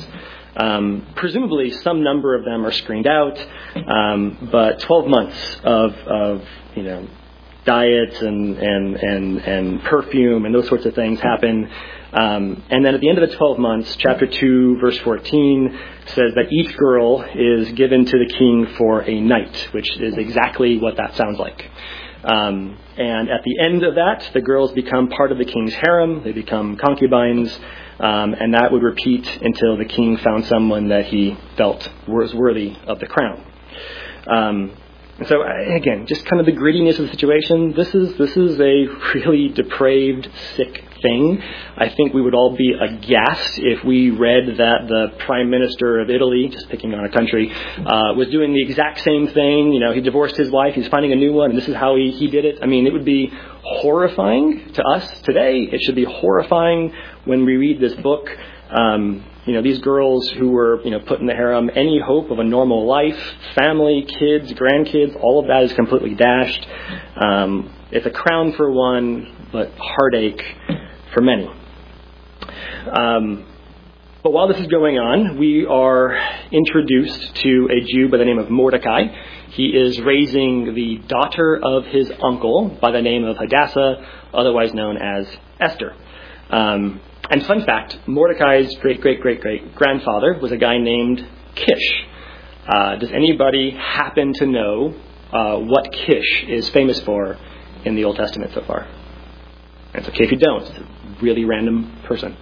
Um, presumably, some number of them are screened out, um, but twelve months of, of you know, diets and, and, and, and perfume and those sorts of things happen. Um, and then at the end of the twelve months, chapter two, verse fourteen, says that each girl is given to the king for a night, which is exactly what that sounds like. Um, and at the end of that, the girls become part of the king's harem. They become concubines, um, and that would repeat until the king found someone that he felt was worthy of the crown. Um, and so, again, just kind of the grittiness of the situation. This is this is a really depraved, sick thing. I think we would all be aghast if we read that the Prime Minister of Italy, just picking on a country, uh, was doing the exact same thing. You know, he divorced his wife, he's finding a new one, and this is how he, he did it. I mean, it would be horrifying to us today. It should be horrifying when we read this book. Um, you know, these girls who were, you know, put in the harem, any hope of a normal life, family, kids, grandkids, all of that is completely dashed. Um, it's a crown for one, but heartache for many. Um, but while this is going on, we are introduced to a Jew by the name of Mordecai. He is raising the daughter of his uncle by the name of Hadassah, otherwise known as Esther. Um, and fun fact, Mordecai's great-great-great-great-grandfather was a guy named Kish. Uh, does anybody happen to know uh, what Kish is famous for in the Old Testament so far? And it's okay if you don't. It's a really random person.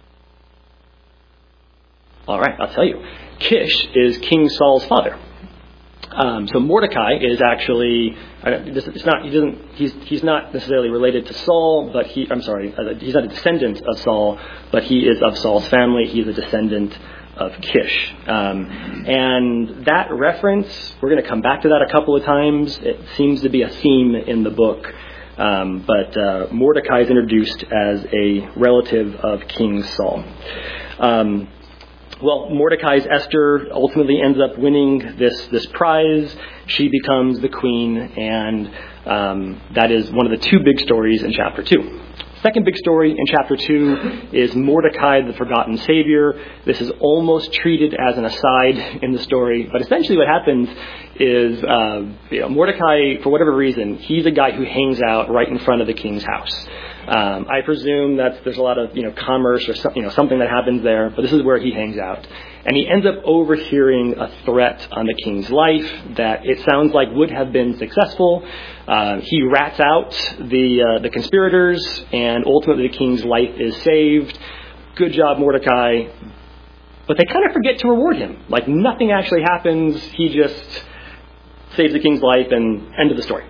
All right, I'll tell you. Kish is King Saul's father. Um, so Mordecai is actually, it's not, he doesn't, he's he's not necessarily related to Saul, but he, I'm sorry, he's not a descendant of Saul, but he is of Saul's family. He's a descendant of Kish. Um, and that reference, we're going to come back to that a couple of times. It seems to be a theme in the book. Um, but uh, Mordecai is introduced as a relative of King Saul. Um, well, Mordecai's Esther ultimately ends up winning this this prize. She becomes the queen, and um, that is one of the two big stories in chapter two. Second big story in chapter two is Mordecai, the forgotten savior. This is almost treated as an aside in the story, but essentially what happens is uh, you know, Mordecai, for whatever reason, he's a guy who hangs out right in front of the king's house. Um, I presume that there's a lot of you know commerce or some, you know something that happens there, but this is where he hangs out. And he ends up overhearing a threat on the king's life that it sounds like would have been successful. Uh, he rats out the uh, the conspirators, and ultimately the king's life is saved. Good job, Mordecai. But they kind of forget to reward him. Like nothing actually happens. He just saves the king's life, and end of the story.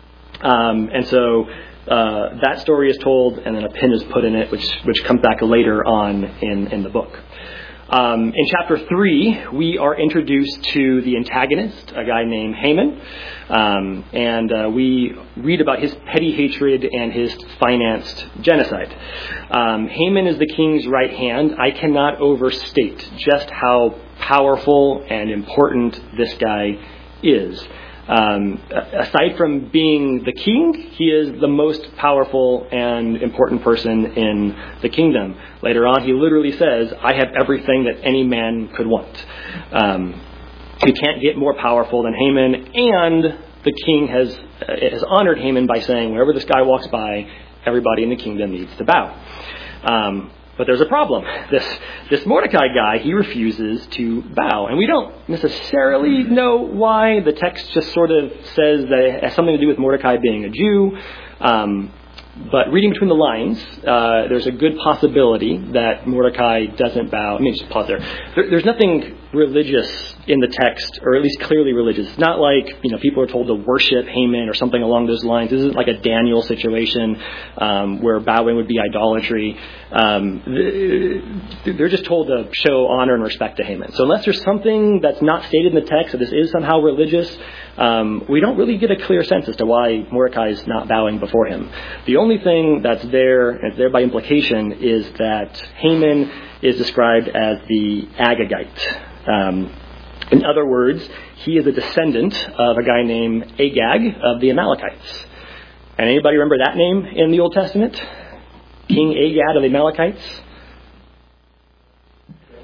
Um, and so uh, that story is told, and then a pin is put in it, which which comes back later on in, in the book. Um, in chapter three, we are introduced to the antagonist, a guy named Haman, um, and uh, we read about his petty hatred and his financed genocide. Um, Haman is the king's right hand. I cannot overstate just how powerful and important this guy is. Um, aside from being the king, he is the most powerful and important person in the kingdom. Later on, he literally says, I have everything that any man could want. Um, you can't get more powerful than Haman, and the king has, uh, has honored Haman by saying, wherever this guy walks by, everybody in the kingdom needs to bow. Um, But there's a problem. This this Mordecai guy, he refuses to bow. And we don't necessarily know why. The text just sort of says that it has something to do with Mordecai being a Jew. Um, but reading between the lines, uh, there's a good possibility that Mordecai doesn't bow. Let me just pause there. there. There's nothing religious in the text, or at least clearly religious. It's not like, you know, people are told to worship Haman or something along those lines. This isn't like a Daniel situation um, where bowing would be idolatry. Um, they're just told to show honor and respect to Haman. So unless there's something that's not stated in the text that this is somehow religious, um, we don't really get a clear sense as to why Mordecai is not bowing before him. The only thing that's there, and it's there by implication, is that Haman is described as the Agagite. Um, in other words, he is a descendant of a guy named Agag of the Amalekites. And anybody remember that name in the Old Testament? King Agag of the Amalekites?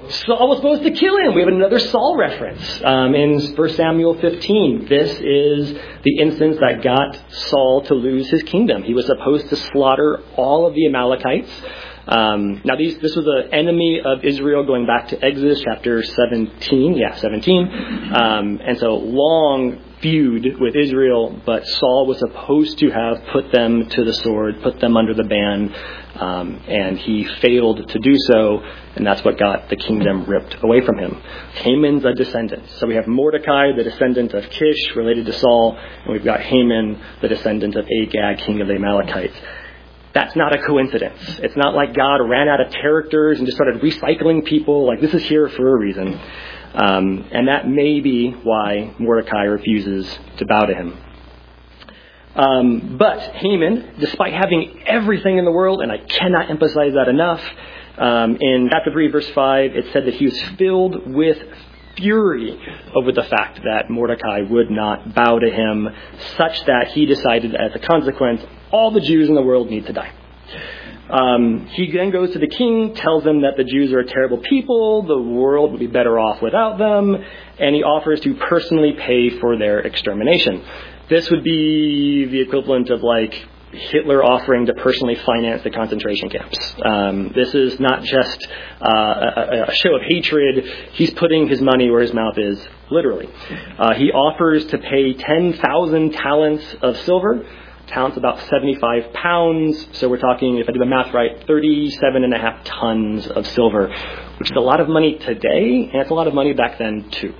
Saul was supposed to kill him. We have another Saul reference um, in First Samuel fifteen. This is the instance that got Saul to lose his kingdom. He was supposed to slaughter all of the Amalekites. Um, now, these, this was an enemy of Israel going back to Exodus chapter seventeen. Yeah, seventeen. Um, and so long feud with Israel, but Saul was supposed to have put them to the sword, put them under the ban, um, and he failed to do so, and that's what got the kingdom ripped away from him. Haman's a descendant. So we have Mordecai, the descendant of Kish, related to Saul, and we've got Haman, the descendant of Agag, king of the Amalekites. That's not a coincidence. It's not like God ran out of characters and just started recycling people. Like, this is here for a reason. Um, and that may be why Mordecai refuses to bow to him. Um, but Haman, despite having everything in the world, and I cannot emphasize that enough, um, in chapter three, verse five, it said that he was filled with fury over the fact that Mordecai would not bow to him, such that he decided, as a consequence, all the Jews in the world need to die. Um, he then goes to the king, tells him that the Jews are a terrible people, the world would be better off without them, and he offers to personally pay for their extermination. This would be the equivalent of like Hitler offering to personally finance the concentration camps. Um, this is not just uh, a, a show of hatred. He's putting his money where his mouth is, literally. Uh, he offers to pay ten thousand talents of silver. Talents about seventy-five pounds. So we're talking, if I do the math right, thirty-seven and a half tons of silver, which is a lot of money today, and it's a lot of money back then too.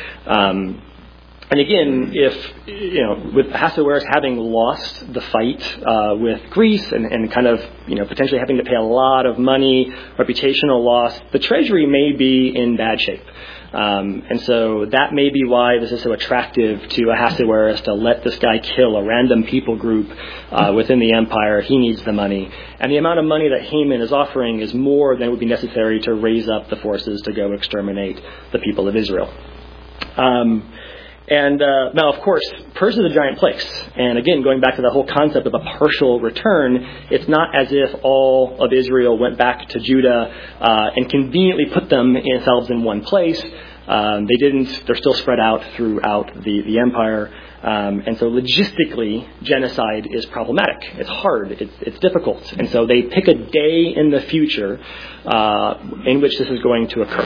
Um, And again, if, you know, with Ahasuerus having lost the fight uh, with Greece and, and kind of, you know, potentially having to pay a lot of money, reputational loss, the treasury may be in bad shape. Um, and so that may be why this is so attractive to Ahasuerus, to let this guy kill a random people group uh, within the empire. He needs the money. And the amount of money that Haman is offering is more than would be necessary to raise up the forces to go exterminate the people of Israel. Um, And uh, now, of course, Persia is a giant place. And again, going back to the whole concept of a partial return, it's not as if all of Israel went back to Judah uh, and conveniently put themselves in one place. Um, they didn't. They're still spread out throughout the, the empire. Um, and so logistically, genocide is problematic. It's hard. It's, it's difficult. And so they pick a day in the future uh, in which this is going to occur.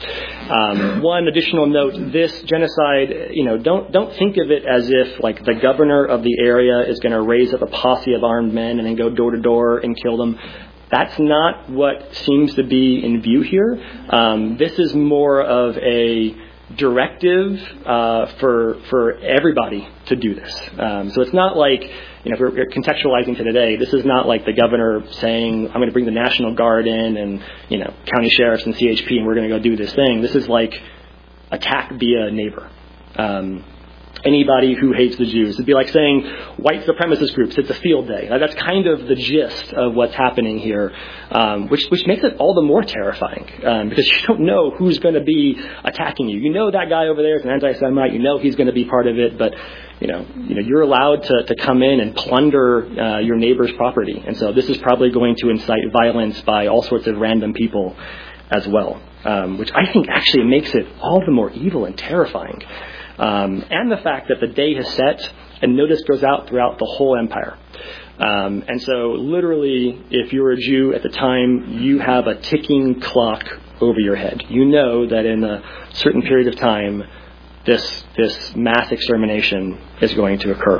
Um, one additional note, this genocide, you know, don't don't think of it as if, like, the governor of the area is going to raise up a posse of armed men and then go door to door and kill them. That's not what seems to be in view here. Um, this is more of a directive uh, for for everybody to do this. Um, so it's not like, you know, if we're contextualizing to today, this is not like the governor saying, I'm going to bring the National Guard in and, you know, county sheriffs and C H P, and we're going to go do this thing. This is like attack via neighbor. Um, anybody who hates the Jews. It'd be like saying white supremacist groups, it's a field day. That's kind of the gist of what's happening here, um, which which makes it all the more terrifying um, because you don't know who's going to be attacking you. You know that guy over there is an anti-Semite. You know he's going to be part of it, but you know you know you're allowed to, to come in and plunder uh, your neighbor's property, and so this is probably going to incite violence by all sorts of random people as well, um, which I think actually makes it all the more evil and terrifying. Um, and the fact that the day has set and notice goes out throughout the whole empire. Um, and so literally, if you're a Jew at the time, you have a ticking clock over your head. You know that in a certain period of time, this this mass extermination is going to occur.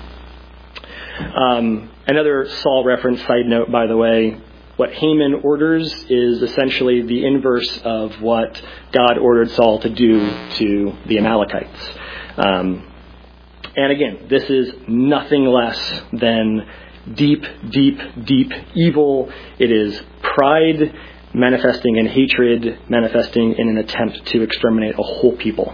Um, another Saul reference, side note, by the way, what Haman orders is essentially the inverse of what God ordered Saul to do to the Amalekites. Um, and again, this is nothing less than deep, deep, deep evil. It is pride manifesting in hatred, manifesting in an attempt to exterminate a whole people.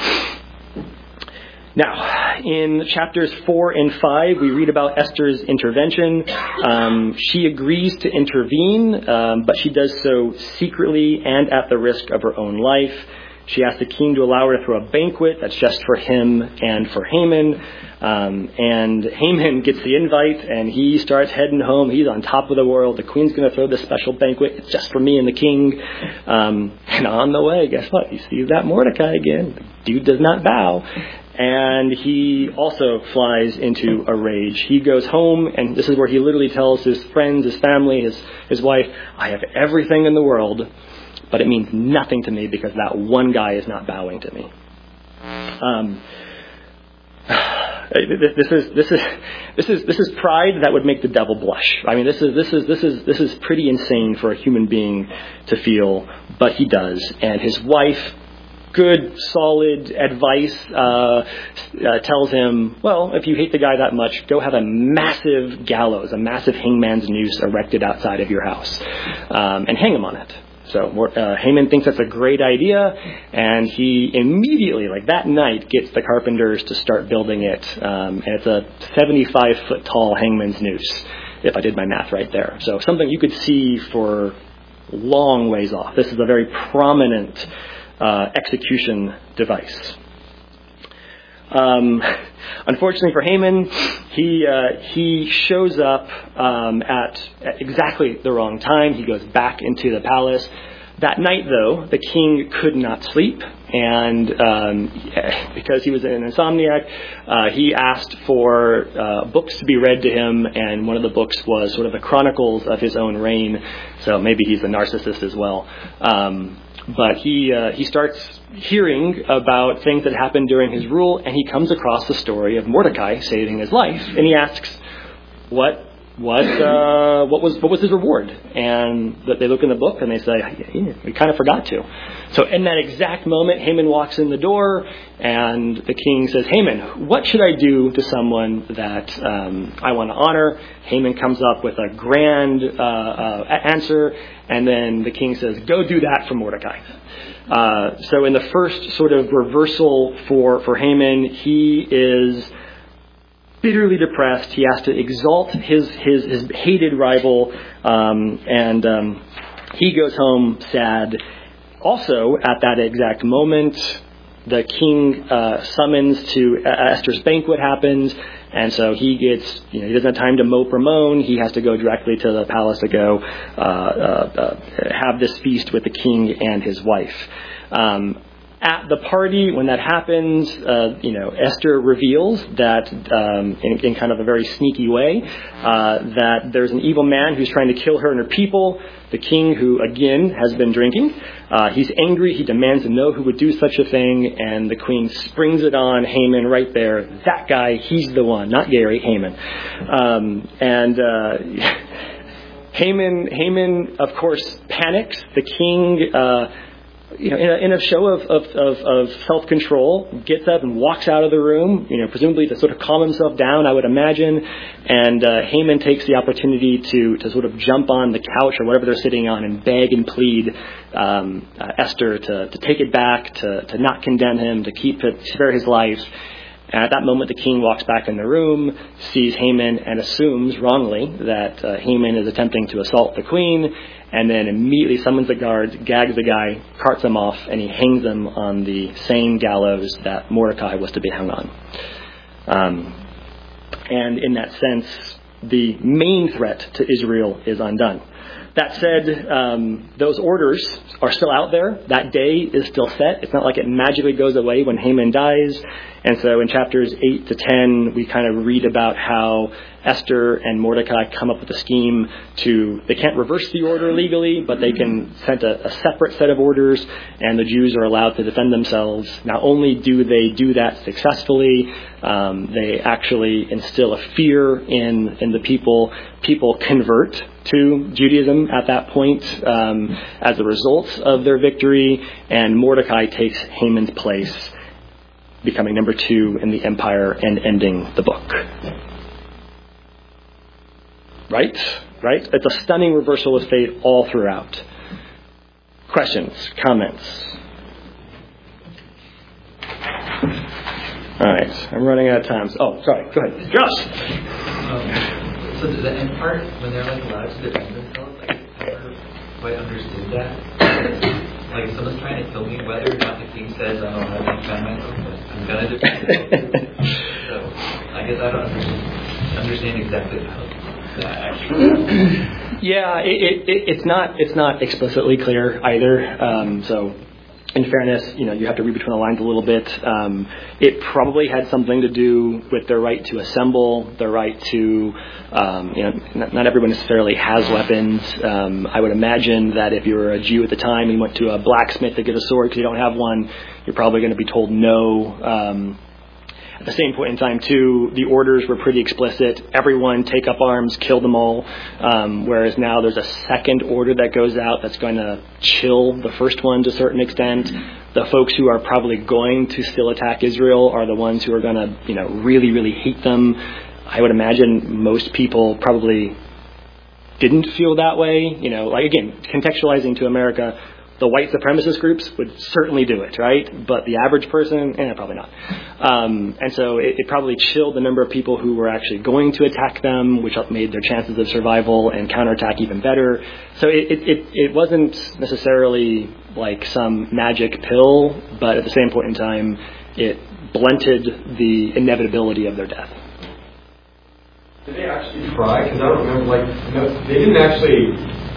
Now, in chapters four and five, we read about Esther's intervention. Um, she agrees to intervene, um, but she does so secretly and at the risk of her own life. She asks the king to allow her to throw a banquet that's just for him and for Haman. Um, and Haman gets the invite, and he starts heading home. He's on top of the world. The queen's going to throw this special banquet. It's just for me and the king. Um, and on the way, guess what? He sees that Mordecai again. The dude does not bow. And he also flies into a rage. He goes home, and this is where he literally tells his friends, his family, his, his wife, I have everything in the world, but it means nothing to me because that one guy is not bowing to me. Um, This is this is this is this is pride that would make the devil blush. I mean, this is this is this is this is pretty insane for a human being to feel, but he does. And his wife, good, solid advice, uh, uh, tells him, well, if you hate the guy that much, go have a massive gallows, a massive hangman's noose erected outside of your house, um, and hang him on it. So uh, Haman thinks that's a great idea, and he immediately, like that night, gets the carpenters to start building it. Um, and it's a seventy-five foot tall hangman's noose, if I did my math right there. So something you could see for long ways off. This is a very prominent uh, execution device. Um, unfortunately for Haman, he uh, he shows up um, at, at exactly the wrong time. He goes back into the palace. That night, though, the king could not sleep, and um, because he was an insomniac, uh, he asked for uh, books to be read to him, and one of the books was sort of the chronicles of his own reign. So maybe he's a narcissist as well. Um, But he uh, he starts hearing about things that happened during his rule, and he comes across the story of Mordecai saving his life, and he asks, "What what uh, what was what was his reward?" And they look in the book and they say, yeah, "We kind of forgot to." So in that exact moment, Haman walks in the door, and the king says, "Haman, what should I do to someone that um, I want to honor?" Haman comes up with a grand uh, uh, answer. And then the king says, go do that for Mordecai. Uh, so in the first sort of reversal for, for Haman, he is bitterly depressed. He has to exalt his, his, his hated rival. Um, and um, he goes home sad. Also, at that exact moment, the king uh, summons to uh, Esther's banquet happens. And so he gets, you know, he doesn't have time to mope or moan. He has to go directly to the palace to go uh, uh, uh, have this feast with the king and his wife. Um, at the party, when that happens, uh, you know, Esther reveals that, um, in, in kind of a very sneaky way, uh, that there's an evil man who's trying to kill her and her people. The king, who again has been drinking, uh, he's angry. He demands to know who would do such a thing, and the queen springs it on Haman right there. That guy, he's the one, not Gary, Haman. Um, and uh, Haman, Haman, of course, panics. The king. Uh, You know, in a, in a show of, of, of, of self-control, gets up and walks out of the room, you know, presumably to sort of calm himself down, I would imagine. And uh, Haman takes the opportunity to, to sort of jump on the couch or whatever they're sitting on and beg and plead um, uh, Esther to, to take it back, to, to not condemn him, to keep it, spare his life. And at that moment, the king walks back in the room, sees Haman, and assumes wrongly that uh, Haman is attempting to assault the queen, and then immediately summons the guards, gags the guy, carts him off, and he hangs him on the same gallows that Mordecai was to be hung on. Um, and in that sense, the main threat to Israel is undone. That said, um, those orders are still out there. That day is still set. It's not like it magically goes away when Haman dies. And so in chapters eight to ten, we kind of read about how Esther and Mordecai come up with a scheme to, they can't reverse the order legally, but they can send a, a separate set of orders, and the Jews are allowed to defend themselves. Not only do they do that successfully, um, they actually instill a fear in, in the people. People convert to Judaism at that point um, as a result of their victory, and Mordecai takes Haman's place, becoming number two in the empire and ending the book. Right? Right? It's a stunning reversal of fate all throughout. Questions? Comments? All right. I'm running out of time. Oh, sorry. Go ahead. Josh! Um, so the end part, when they're like allowed to defend themselves, I never quite understood that. like someone's trying to kill me, whether or not the king says I don't have to defend myself, but I'm gonna defend myself. So I guess I don't understand, understand exactly how that actually. Yeah, it, it, it's not it's not explicitly clear either. Um, so, in fairness, you know, you have to read between the lines a little bit. Um, it probably had something to do with their right to assemble, their right to, um, you know, not, not everyone necessarily has weapons. Um, I would imagine that if you were a Jew at the time and you went to a blacksmith to get a sword because you don't have one, you're probably going to be told no. Um, At the same point in time, too, the orders were pretty explicit. Everyone take up arms, kill them all. Um, whereas now there's a second order that goes out that's going to chill the first one to a certain extent. The folks who are probably going to still attack Israel are the ones who are going to, you know, really, really hate them. I would imagine most people probably didn't feel that way. You know, like, again, contextualizing to America, the white supremacist groups would certainly do it, right? But the average person, eh, probably not. Um, and so it, it probably chilled the number of people who were actually going to attack them, which made their chances of survival and counterattack even better. So it, it, it, it wasn't necessarily like some magic pill, but at the same point in time, it blunted the inevitability of their death. Did they actually try? Because I don't remember, like, no, they didn't actually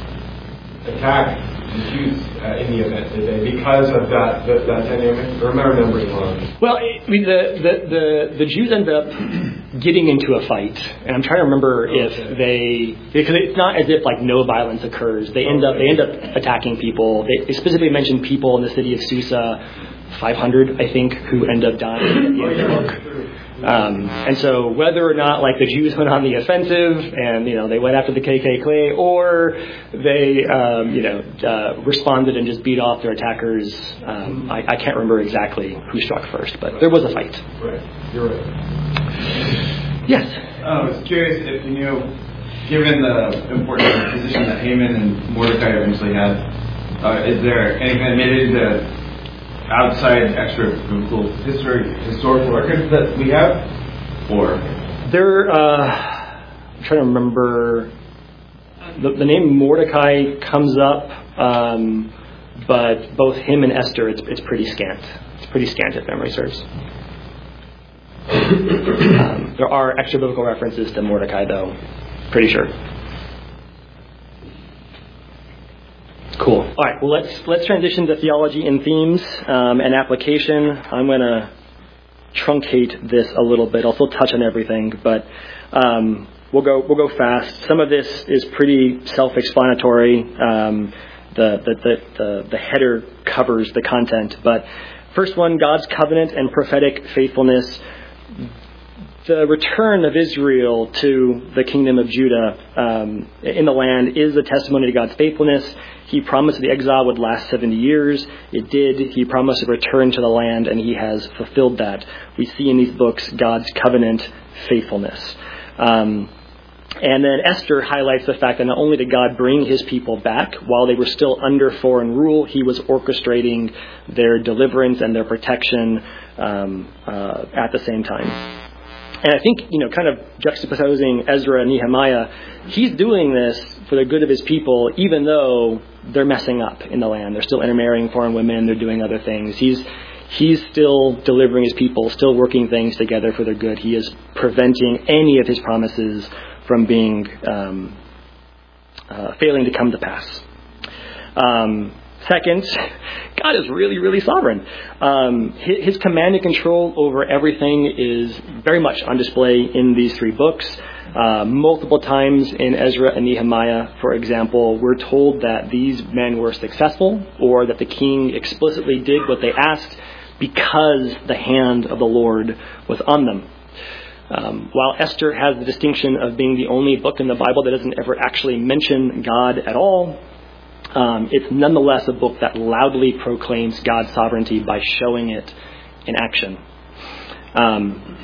attack the Jews uh, in the event, did they? Because of that that, that dynamic? Or am I remembering wrong? Well, I mean, the, the, the, the Jews end up getting into a fight, and I'm trying to remember okay. if they, because it's not as if like no violence occurs. They end okay. up they end up attacking people. They, they specifically mention people in the city of Susa, five hundred, I think, who end up dying at the end of the book. Um, and so whether or not like the Jews went on the offensive and, you know, they went after the K K K, or they, um, you know, uh, responded and just beat off their attackers, um, I, I can't remember exactly who struck first, but there was a fight. Right. You're right. Yes. I was curious if you knew, given the important position that Haman and Mordecai eventually had, uh, is there anything that made it into outside extra biblical history, historical records that we have? Or there, uh, I'm trying to remember. The, the name Mordecai comes up, um, but both him and Esther, it's, it's pretty scant. It's pretty scant if memory serves. um, there are extra biblical references to Mordecai, though. Pretty sure. Cool. All right. Well, let's let's transition to theology and themes um, and application. I'm going to truncate this a little bit. I'll still touch on everything, but um, we'll go we'll go fast. Some of this is pretty self-explanatory. Um, the, the the the the header covers the content, but first one: God's covenant and prophetic faithfulness. The return of Israel to the kingdom of Judah um, in the land is a testimony to God's faithfulness. He promised the exile would last seventy years. It did. He promised a return to the land, and he has fulfilled that. We see in these books God's covenant faithfulness. Um, and then Esther highlights the fact that not only did God bring his people back while they were still under foreign rule, he was orchestrating their deliverance and their protection um, uh, at the same time. And I think, you know, kind of juxtaposing Ezra and Nehemiah, he's doing this for the good of his people, even though they're messing up in the land. They're still intermarrying foreign women. They're doing other things. He's he's still delivering his people, still working things together for their good. He is preventing any of his promises from being um, uh, failing to come to pass. Um, Second, God is really, really sovereign. Um, his, his command and control over everything is very much on display in these three books. Uh, multiple times in Ezra and Nehemiah, for example, we're told that these men were successful, or that the king explicitly did what they asked because the hand of the Lord was on them. Um, while Esther has the distinction of being the only book in the Bible that doesn't ever actually mention God at all, Um, it's nonetheless a book that loudly proclaims God's sovereignty by showing it in action. Um,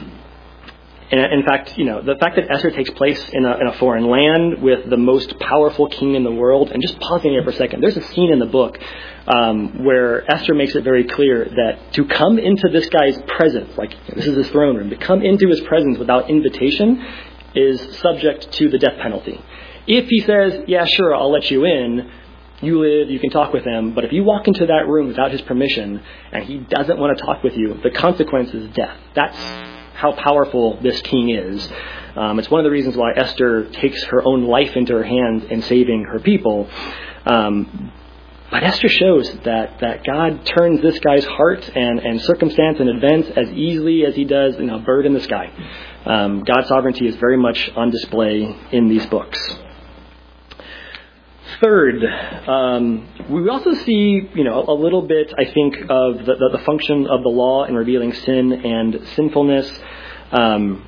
and in fact, you know, the fact that Esther takes place in a, in a foreign land with the most powerful king in the world, and just pausing here for a second, there's a scene in the book um, where Esther makes it very clear that to come into this guy's presence, like this is his throne room, to come into his presence without invitation is subject to the death penalty. If he says, yeah, sure, I'll let you in, you live, you can talk with him, but if you walk into that room without his permission and he doesn't want to talk with you, the consequence is death. That's how powerful this king is. Um, it's one of the reasons why Esther takes her own life into her hands in saving her people. Um, but Esther shows that, that God turns this guy's heart and, and circumstance and events as easily as he does, you know, a bird in the sky. Um, God's sovereignty is very much on display in these books. Third, um, we also see, you know, a little bit, I think, of the, the, the function of the law in revealing sin and sinfulness. Um,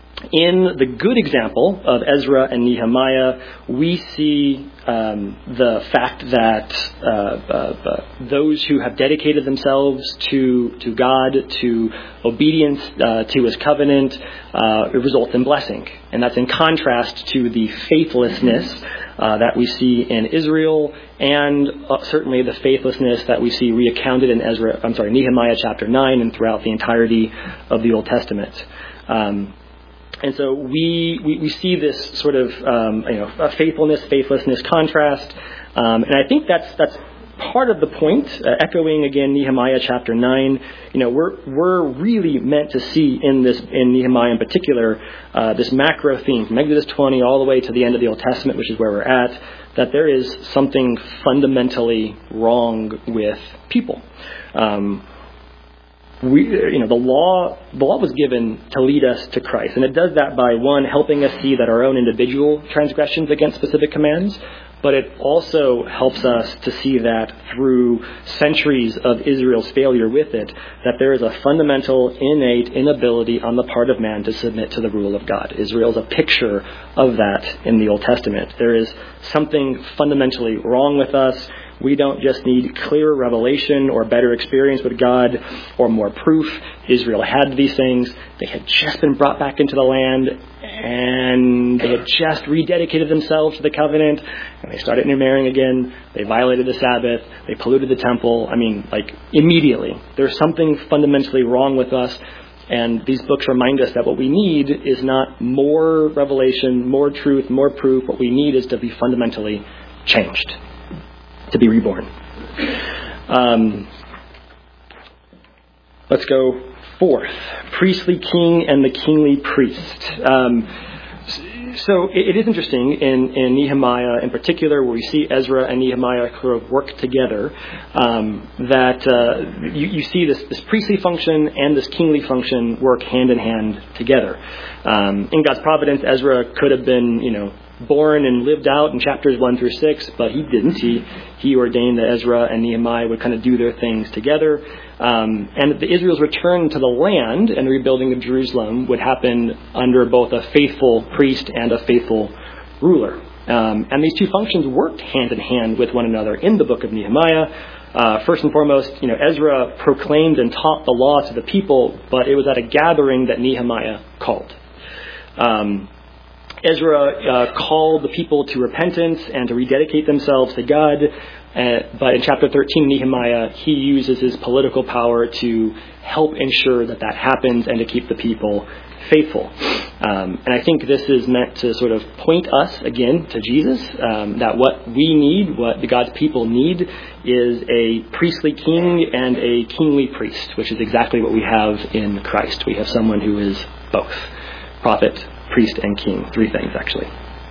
in the good example of Ezra and Nehemiah, we see um, the fact that uh, uh, uh, those who have dedicated themselves to to God, to obedience uh, to His covenant, uh, results in blessing, and that's in contrast to the faithlessness uh, that we see in Israel, and uh, certainly the faithlessness that we see recounted in Ezra. I'm sorry, Nehemiah chapter nine, and throughout the entirety of the Old Testament. Um, And so we, we, we see this sort of um, you know a faithfulness, faithlessness contrast, um, and I think that's that's part of the point. Uh, echoing again Nehemiah chapter nine, you know we're we're really meant to see in this in Nehemiah in particular uh, this macro theme from Exodus twenty all the way to the end of the Old Testament, which is where we're at. That there is something fundamentally wrong with people. Um, We, you know, the law, the law was given to lead us to Christ. And it does that by, one, helping us see that our own individual transgressions against specific commands, but it also helps us to see that through centuries of Israel's failure with it, that there is a fundamental, innate inability on the part of man to submit to the rule of God. Israel's a picture of that in the Old Testament. There is something fundamentally wrong with us. We don't just need clearer revelation or better experience with God or more proof. Israel had these things. They had just been brought back into the land, and they had just rededicated themselves to the covenant, and they started intermarrying again. They violated the Sabbath. They polluted the temple. I mean, like, immediately. There's something fundamentally wrong with us, and these books remind us that what we need is not more revelation, more truth, more proof. What we need is to be fundamentally changed, to be reborn. Um, let's go fourth. Priestly king and the kingly priest. Um, so it, it is interesting in, in Nehemiah in particular, where we see Ezra and Nehemiah sort of work together, um, that uh, you, you see this, this priestly function and this kingly function work hand in hand together. Um, in God's providence, Ezra could have been, you know, born and lived out in chapters one through six, but he didn't. He he ordained that Ezra and Nehemiah would kind of do their things together. Um, and the Israel's return to the land and the rebuilding of Jerusalem would happen under both a faithful priest and a faithful ruler. Um, and these two functions worked hand in hand with one another in the book of Nehemiah. Uh, first and foremost, you know, Ezra proclaimed and taught the law to the people, but it was at a gathering that Nehemiah called. Um, Ezra uh, called the people to repentance and to rededicate themselves to God. Uh, but in chapter thirteen, Nehemiah, he uses his political power to help ensure that that happens and to keep the people faithful. Um, and I think this is meant to sort of point us again to Jesus, um, that what we need, what the God's people need, is a priestly king and a kingly priest, which is exactly what we have in Christ. We have someone who is both prophet, priest, and king. Three things, actually.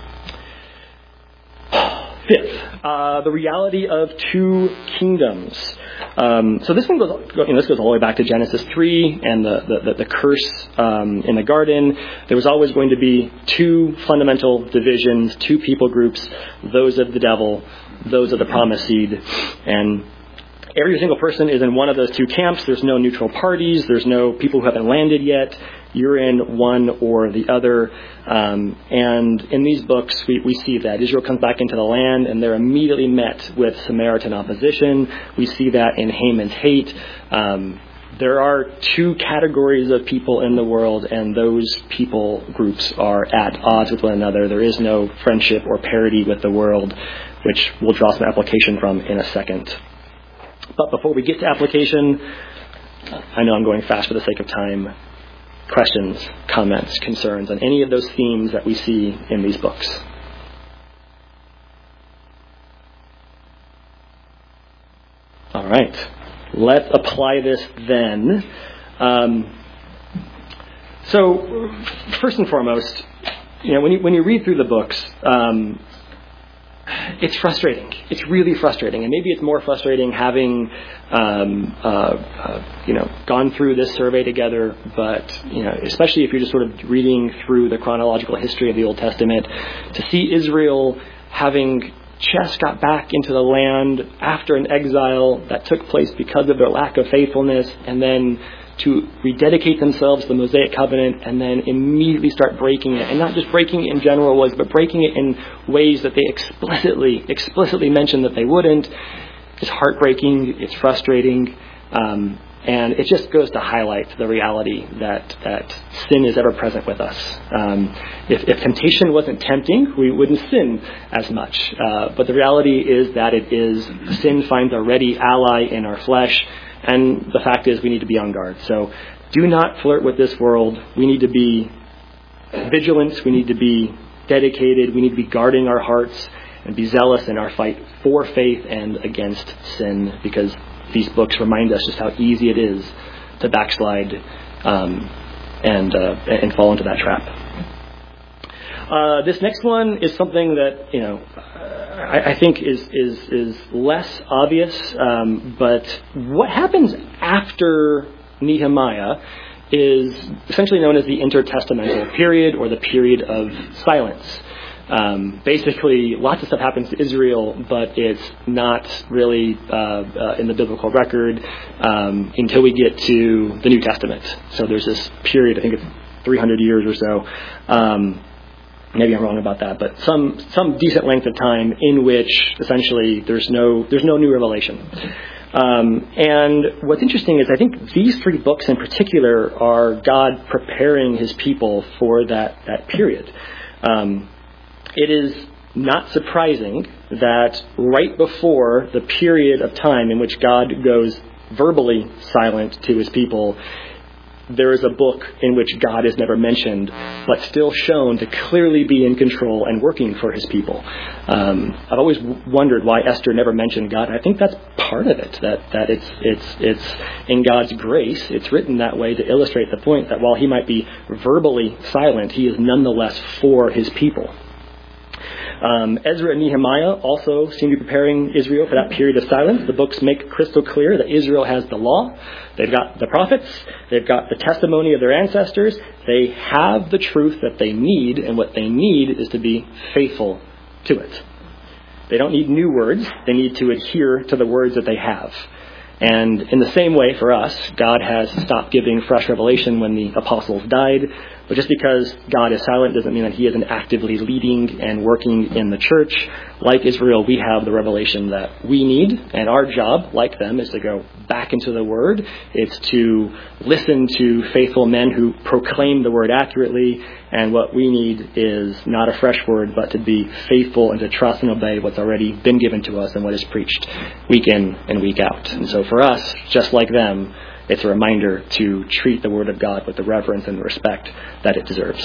Fifth, uh, the reality of two kingdoms. Um, so this one goes, you know, this goes all the way back to Genesis three and the the, the, the curse um, in the garden. There was always going to be two fundamental divisions, two people groups: those of the devil, those of the promised seed, and every single person is in one of those two camps. There's no neutral parties. There's no people who haven't landed yet. You're in one or the other. Um, and in these books, we, we see that Israel comes back into the land, and they're immediately met with Samaritan opposition. We see that in Haman's hate. Um, there are two categories of people in the world, and those people groups are at odds with one another. There is no friendship or parity with the world, which we'll draw some application from in a second. But before we get to application, I know I'm going fast for the sake of time. Questions, comments, concerns on any of those themes that we see in these books? All right. Let's apply this then. Um, so, first and foremost, you know, when you when you read through the books, um, it's frustrating. It's really frustrating, and maybe it's more frustrating having, um, uh, uh, you know, gone through this survey together. But you know, especially if you're just sort of reading through the chronological history of the Old Testament, to see Israel having just got back into the land after an exile that took place because of their lack of faithfulness, and then to rededicate themselves to the Mosaic covenant and then immediately start breaking it. And not just breaking it in general ways, but breaking it in ways that they explicitly, explicitly mentioned that they wouldn't. It's heartbreaking. It's frustrating. Um, and it just goes to highlight the reality that, that sin is ever present with us. Um, if, if temptation wasn't tempting, we wouldn't sin as much. Uh, but the reality is that it is, sin finds a ready ally in our flesh. And the fact is we need to be on guard. So do not flirt with this world. We need to be vigilant. We need to be dedicated. We need to be guarding our hearts and be zealous in our fight for faith and against sin, because these books remind us just how easy it is to backslide um, and uh, and fall into that trap. Uh, this next one is something that, you know, I, I think is is is less obvious, um, but what happens after Nehemiah is essentially known as the intertestamental period, or the period of silence. Um, basically, lots of stuff happens to Israel, but it's not really uh, uh, in the biblical record um, until we get to the New Testament. So there's this period, I think it's three hundred years or so. Um, maybe I'm wrong about that, but some some decent length of time in which essentially there's no there's no new revelation. Um, and what's interesting is I think these three books in particular are God preparing His people for that that period. Um, It is not surprising that right before the period of time in which God goes verbally silent to His people, there is a book in which God is never mentioned, but still shown to clearly be in control and working for His people. Um, I've always wondered why Esther never mentioned God. I think that's part of it, that that it's it's it's in God's grace. It's written that way to illustrate the point that while He might be verbally silent, He is nonetheless for His people. Um, Ezra and Nehemiah also seem to be preparing Israel for that period of silence. The books make crystal clear that Israel has the law. They've got the prophets. They've got the testimony of their ancestors. They have the truth that they need, and what they need is to be faithful to it. They don't need new words. They need to adhere to the words that they have. And in the same way for us, God has stopped giving fresh revelation when the apostles died. But just because God is silent doesn't mean that He isn't actively leading and working in the church. Like Israel, we have the revelation that we need, and our job, like them, is to go back into the Word. It's to listen to faithful men who proclaim the Word accurately, and what we need is not a fresh word, but to be faithful and to trust and obey what's already been given to us and what is preached week in and week out. And so for us, just like them, it's a reminder to treat the Word of God with the reverence and the respect that it deserves.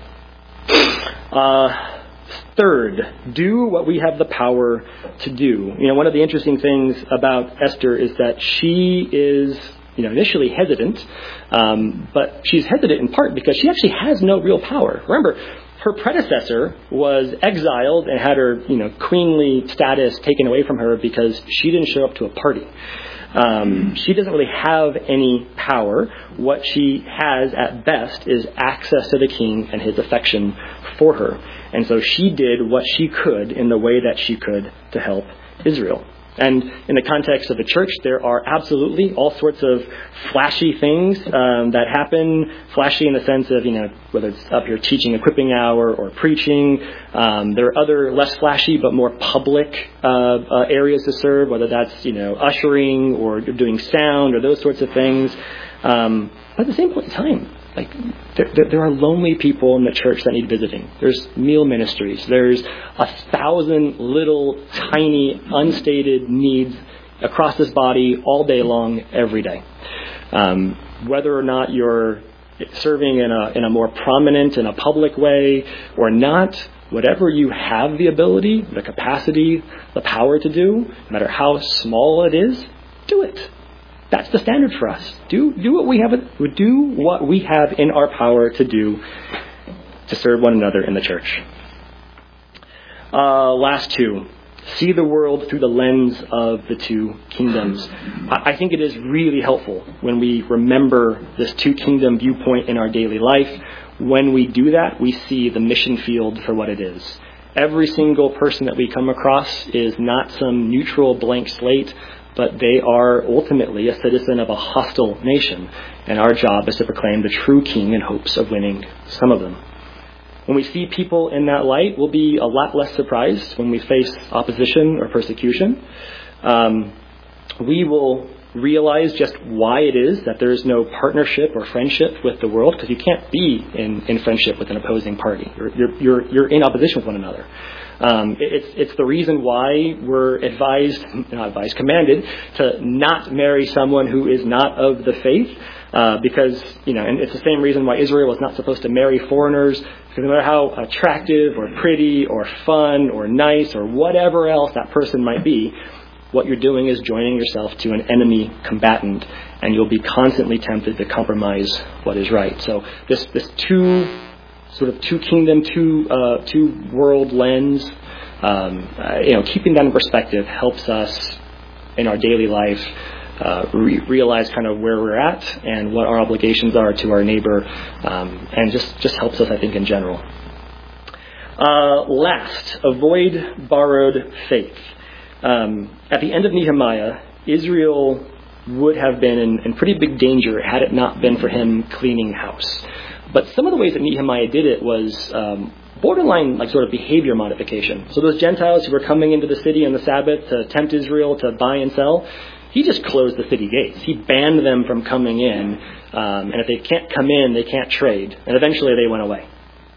Uh, third, do what we have the power to do. You know, one of the interesting things about Esther is that she is, you know, initially hesitant, um, but she's hesitant in part because she actually has no real power. Remember, her predecessor was exiled and had her, you know, queenly status taken away from her because she didn't show up to a party. Um, she doesn't really have any power. What she has at best is access to the king and his affection for her. And so she did what she could in the way that she could to help Israel. And in the context of the church, there are absolutely all sorts of flashy things um, that happen. Flashy in the sense of, you know, whether it's up here teaching, equipping hour, or preaching. Um, there are other less flashy but more public uh, uh, areas to serve, whether that's, you know, ushering or doing sound or those sorts of things. Um, but at the same point in time, like there, there, there are lonely people in the church that need visiting. There's meal ministries. There's a thousand little tiny unstated needs across this body all day long, every day. Um, whether or not you're serving in a in a more prominent, in a public way or not, whatever you have the ability, the capacity, the power to do, no matter how small it is, do it. That's the standard for us. Do do what we have do what we have in our power to do to serve one another in the church. Uh, last two. See the world through the lens of the two kingdoms. I think it is really helpful when we remember this two kingdom viewpoint in our daily life. When we do that, we see the mission field for what it is. Every single person that we come across is not some neutral blank slate, but they are ultimately a citizen of a hostile nation. And our job is to proclaim the true king in hopes of winning some of them. When we see people in that light, we'll be a lot less surprised when we face opposition or persecution. Um, we will realize just why it is that there is no partnership or friendship with the world, because you can't be in, in friendship with an opposing party. You're, you're, you're, you're in opposition with one another. Um, it, it's, it's the reason why we're advised, not advised, commanded to not marry someone who is not of the faith. Uh, because, you know, and it's the same reason why Israel was not supposed to marry foreigners, because no matter how attractive or pretty or fun or nice or whatever else that person might be, what you're doing is joining yourself to an enemy combatant, and you'll be constantly tempted to compromise what is right. So this this two sort of two kingdom, two uh, two world lens, um, uh, you know, keeping that in perspective helps us in our daily life. Uh, re- realize kind of where we're at and what our obligations are to our neighbor, um, and just, just helps us, I think, in general. Uh, last, avoid borrowed faith. Um, at the end of Nehemiah, Israel would have been in, in pretty big danger had it not been for him cleaning house. But some of the ways that Nehemiah did it was um, borderline like sort of behavior modification. So those Gentiles who were coming into the city on the Sabbath to tempt Israel to buy and sell, he just closed the city gates. He banned them from coming in. Um, and if they can't come in, they can't trade. And eventually they went away.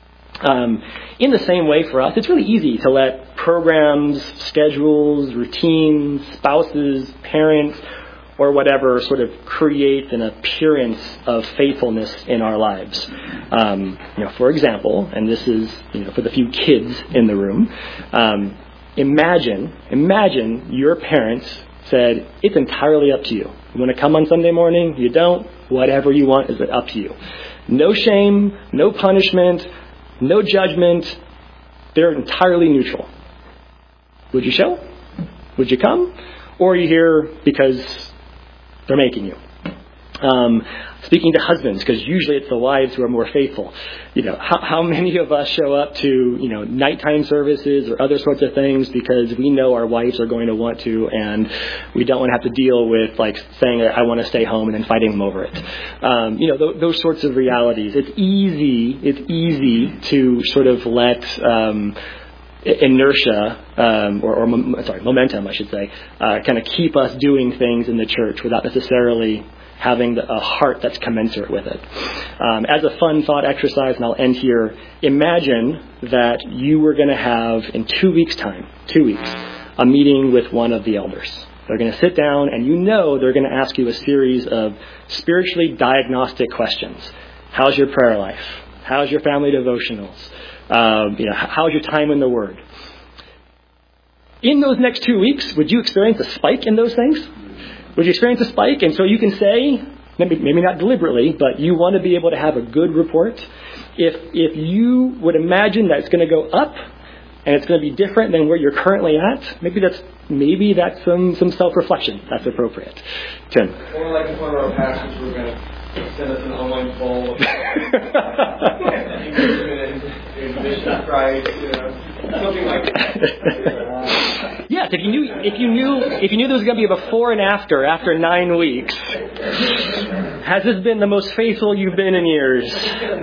Um, in the same way for us, it's really easy to let programs, schedules, routines, spouses, parents, or whatever sort of create an appearance of faithfulness in our lives. Um, you know, for example, and this is, you know, for the few kids in the room, um, imagine, imagine your parents said, it's entirely up to you. You want to come on Sunday morning? You don't? Whatever you want is up to you. No shame, no punishment, no judgment. They're entirely neutral. Would you show? Would you come? Or are you here because they're making you? Um, speaking to husbands, because usually it's the wives who are more faithful. You know, how, how many of us show up to, you know, nighttime services or other sorts of things because we know our wives are going to want to, and we don't want to have to deal with like saying I want to stay home and then fighting them over it. Um, you know, th- those sorts of realities. It's easy. It's easy to sort of let um, inertia um, or, or sorry, momentum, I should say, uh, kind of keep us doing things in the church without necessarily having the, a heart that's commensurate with it. Um, as a fun thought exercise, and I'll end here, imagine that you were going to have, in two weeks' time, two weeks, a meeting with one of the elders. They're going to sit down, and you know they're going to ask you a series of spiritually diagnostic questions. How's your prayer life? How's your family devotionals? Um, you know, how's your time in the Word? In those next two weeks, would you experience a spike in those things? Would you experience a spike? And so you can say, maybe, maybe not deliberately, but you want to be able to have a good report. If if you would imagine that it's going to go up and it's going to be different than where you're currently at, maybe that's maybe that's some, some self-reflection that's appropriate. Tim. Or like if one of our pastors were going to send us an online poll of engagement in mission of Christ, you know, something like that. Yes, if you knew if you knew if you knew there was going to be a before and after after nine weeks, has this been the most faithful you've been in years?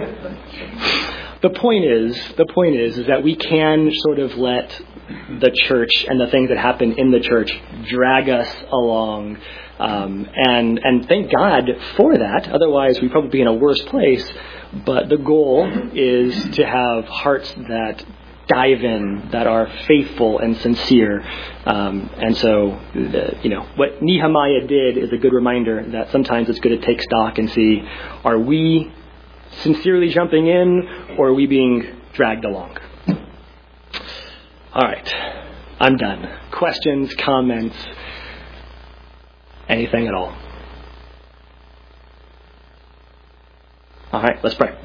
The point is, the point is, is that we can sort of let the church and the things that happen in the church drag us along, um, and and thank God for that. Otherwise, we'd probably be in a worse place. But the goal is to have hearts that dive in, that are faithful and sincere. Um, and so, the, you know, what Nehemiah did is a good reminder that sometimes it's good to take stock and see, are we sincerely jumping in, or are we being dragged along? All right, I'm done. Questions, comments? anything at all. All right, let's pray.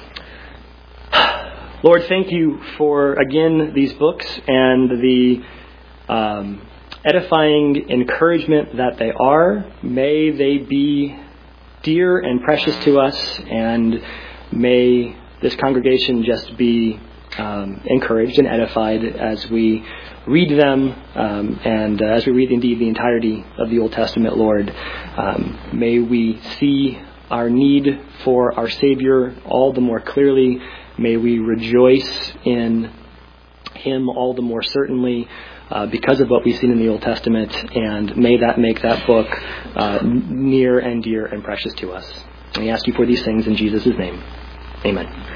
Lord, thank you for, again, these books and the um, edifying encouragement that they are. May they be dear and precious to us, and may this congregation just be um, encouraged and edified as we read them, um, and uh, as we read indeed the entirety of the Old Testament, Lord. Um, may we see our need for our Savior all the more clearly. May we rejoice in Him all the more certainly uh, because of what we've seen in the Old Testament, and may that make that book uh, near and dear and precious to us. And we ask you for these things in Jesus' name. Amen.